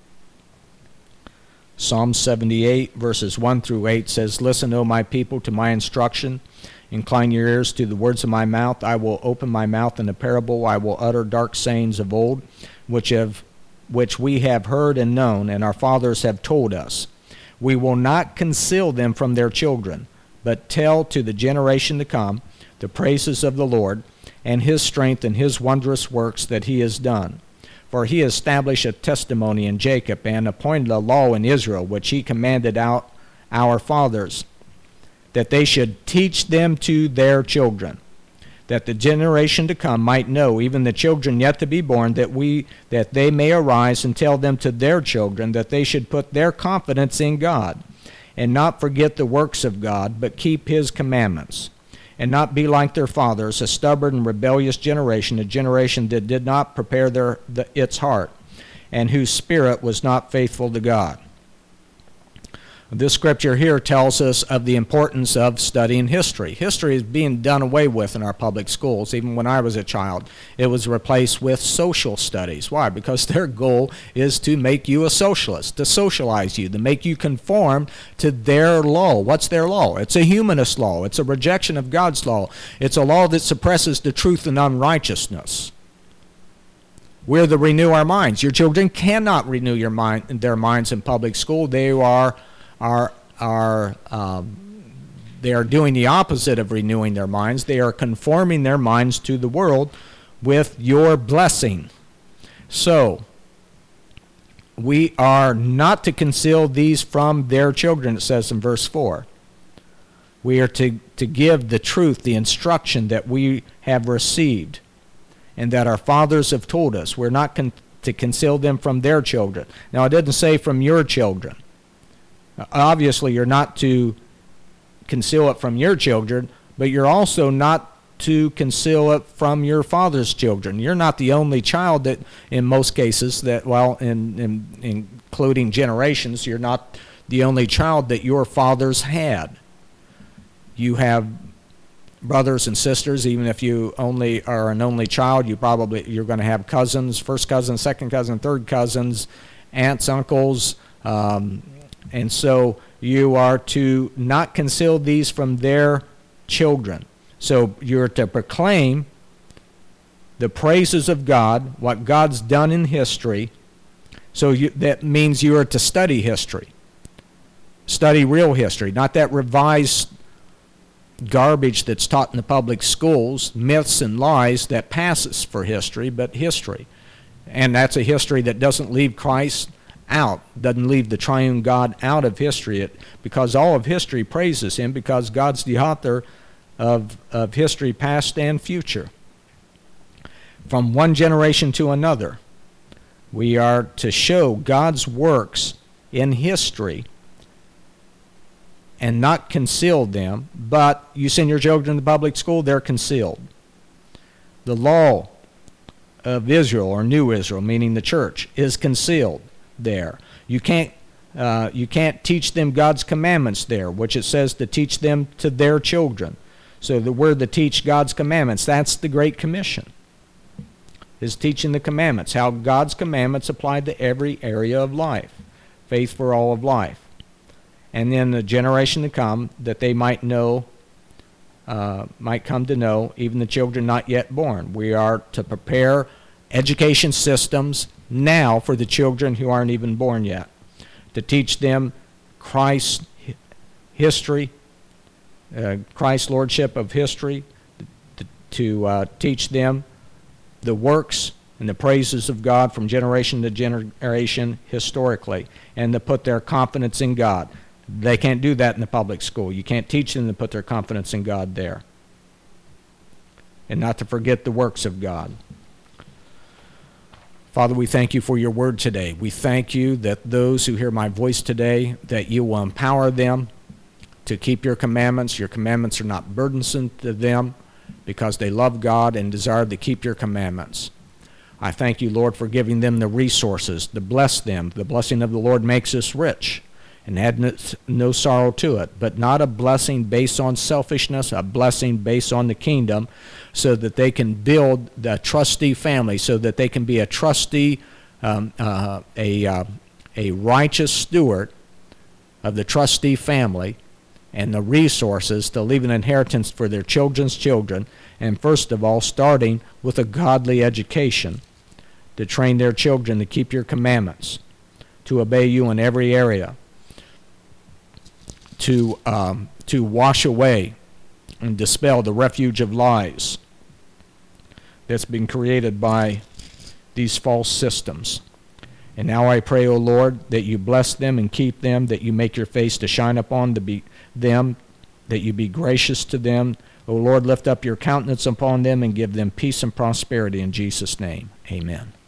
Psalm 78, verses 1 through 8 says, Listen, O my people, to my instruction. Incline your ears to the words of my mouth. I will open my mouth in a parable. I will utter dark sayings of old, which we have heard and known, and our fathers have told us. We will not conceal them from their children, but tell to the generation to come the praises of the Lord, and his strength and his wondrous works that he has done. For he established a testimony in Jacob, and appointed a law in Israel, which he commanded out our fathers, that they should teach them to their children, that the generation to come might know, even the children yet to be born, that they may arise and tell them to their children, that they should put their confidence in God, and not forget the works of God, but keep his commandments, and not be like their fathers, a stubborn and rebellious generation, a generation that did not prepare its heart, and whose spirit was not faithful to God. This scripture here tells us of the importance of studying history. History is being done away with in our public schools. Even when I was a child, it was replaced with social studies. Why? Because their goal is to make you a socialist, to socialize you, to make you conform to their law. What's their law? It's a humanist law. It's a rejection of God's law. It's a law that suppresses the truth and unrighteousness. We're to renew our minds. Your children cannot renew their minds in public school. They are doing the opposite of renewing their minds. They are conforming their minds to the world with your blessing. So, we are not to conceal these from their children, it says in verse 4. We are to give the truth, the instruction that we have received and that our fathers have told us. We're not to conceal them from their children. Now, it didn't say from your children. Obviously, you're not to conceal it from your children, but you're also not to conceal it from your father's children. You're not the only child that, in most cases, that, well, including generations, you're not the only child that your fathers had. You have brothers and sisters. Even if you only are an only child, you're going to have cousins, first cousins, second cousin, third cousins, aunts, uncles, and so you are to not conceal these from their children. So you're to proclaim the praises of God, what God's done in history. So that means you are to study history. Study real history, not that revised garbage that's taught in the public schools, myths and lies that passes for history, but history. And that's a history that doesn't leave Christ out, doesn't leave the triune God out of history, because all of history praises him, because God's the author of history past and future. From one generation to another, we are to show God's works in history and not conceal them. But you send your children to public school, they're concealed. The law of Israel, or New Israel, meaning the church, is concealed there. You can't teach them God's commandments there, which it says to teach them to their children. So we're to teach God's commandments. That's the Great Commission, is teaching the commandments, how God's commandments apply to every area of life, faith for all of life. And then the generation to come, that they might know, might come to know, even the children not yet born. We are to prepare education systems now for the children who aren't even born yet, to teach them Christ's history, Christ's lordship of history, to teach them the works and the praises of God from generation to generation historically, and to put their confidence in God. They can't do that in the public school. You can't teach them to put their confidence in God there. And not to forget the works of God. Father, we thank you for your word today. We thank you that those who hear my voice today, that you will empower them to keep your commandments. Your commandments are not burdensome to them, because they love God and desire to keep your commandments. I thank you, Lord, for giving them the resources to bless them. The blessing of the Lord makes us rich and add no sorrow to it, but not a blessing based on selfishness, a blessing based on the kingdom, so that they can build the trustee family, so that they can be a trustee, a righteous steward of the trustee family, and the resources to leave an inheritance for their children's children, and first of all, starting with a godly education to train their children to keep your commandments, to obey you in every area, to wash away and dispel the refuge of lies that's been created by these false systems. And now I pray, O Lord, that you bless them and keep them, that you make your face to shine upon them, that you be gracious to them. O Lord, lift up your countenance upon them and give them peace and prosperity in Jesus' name. Amen.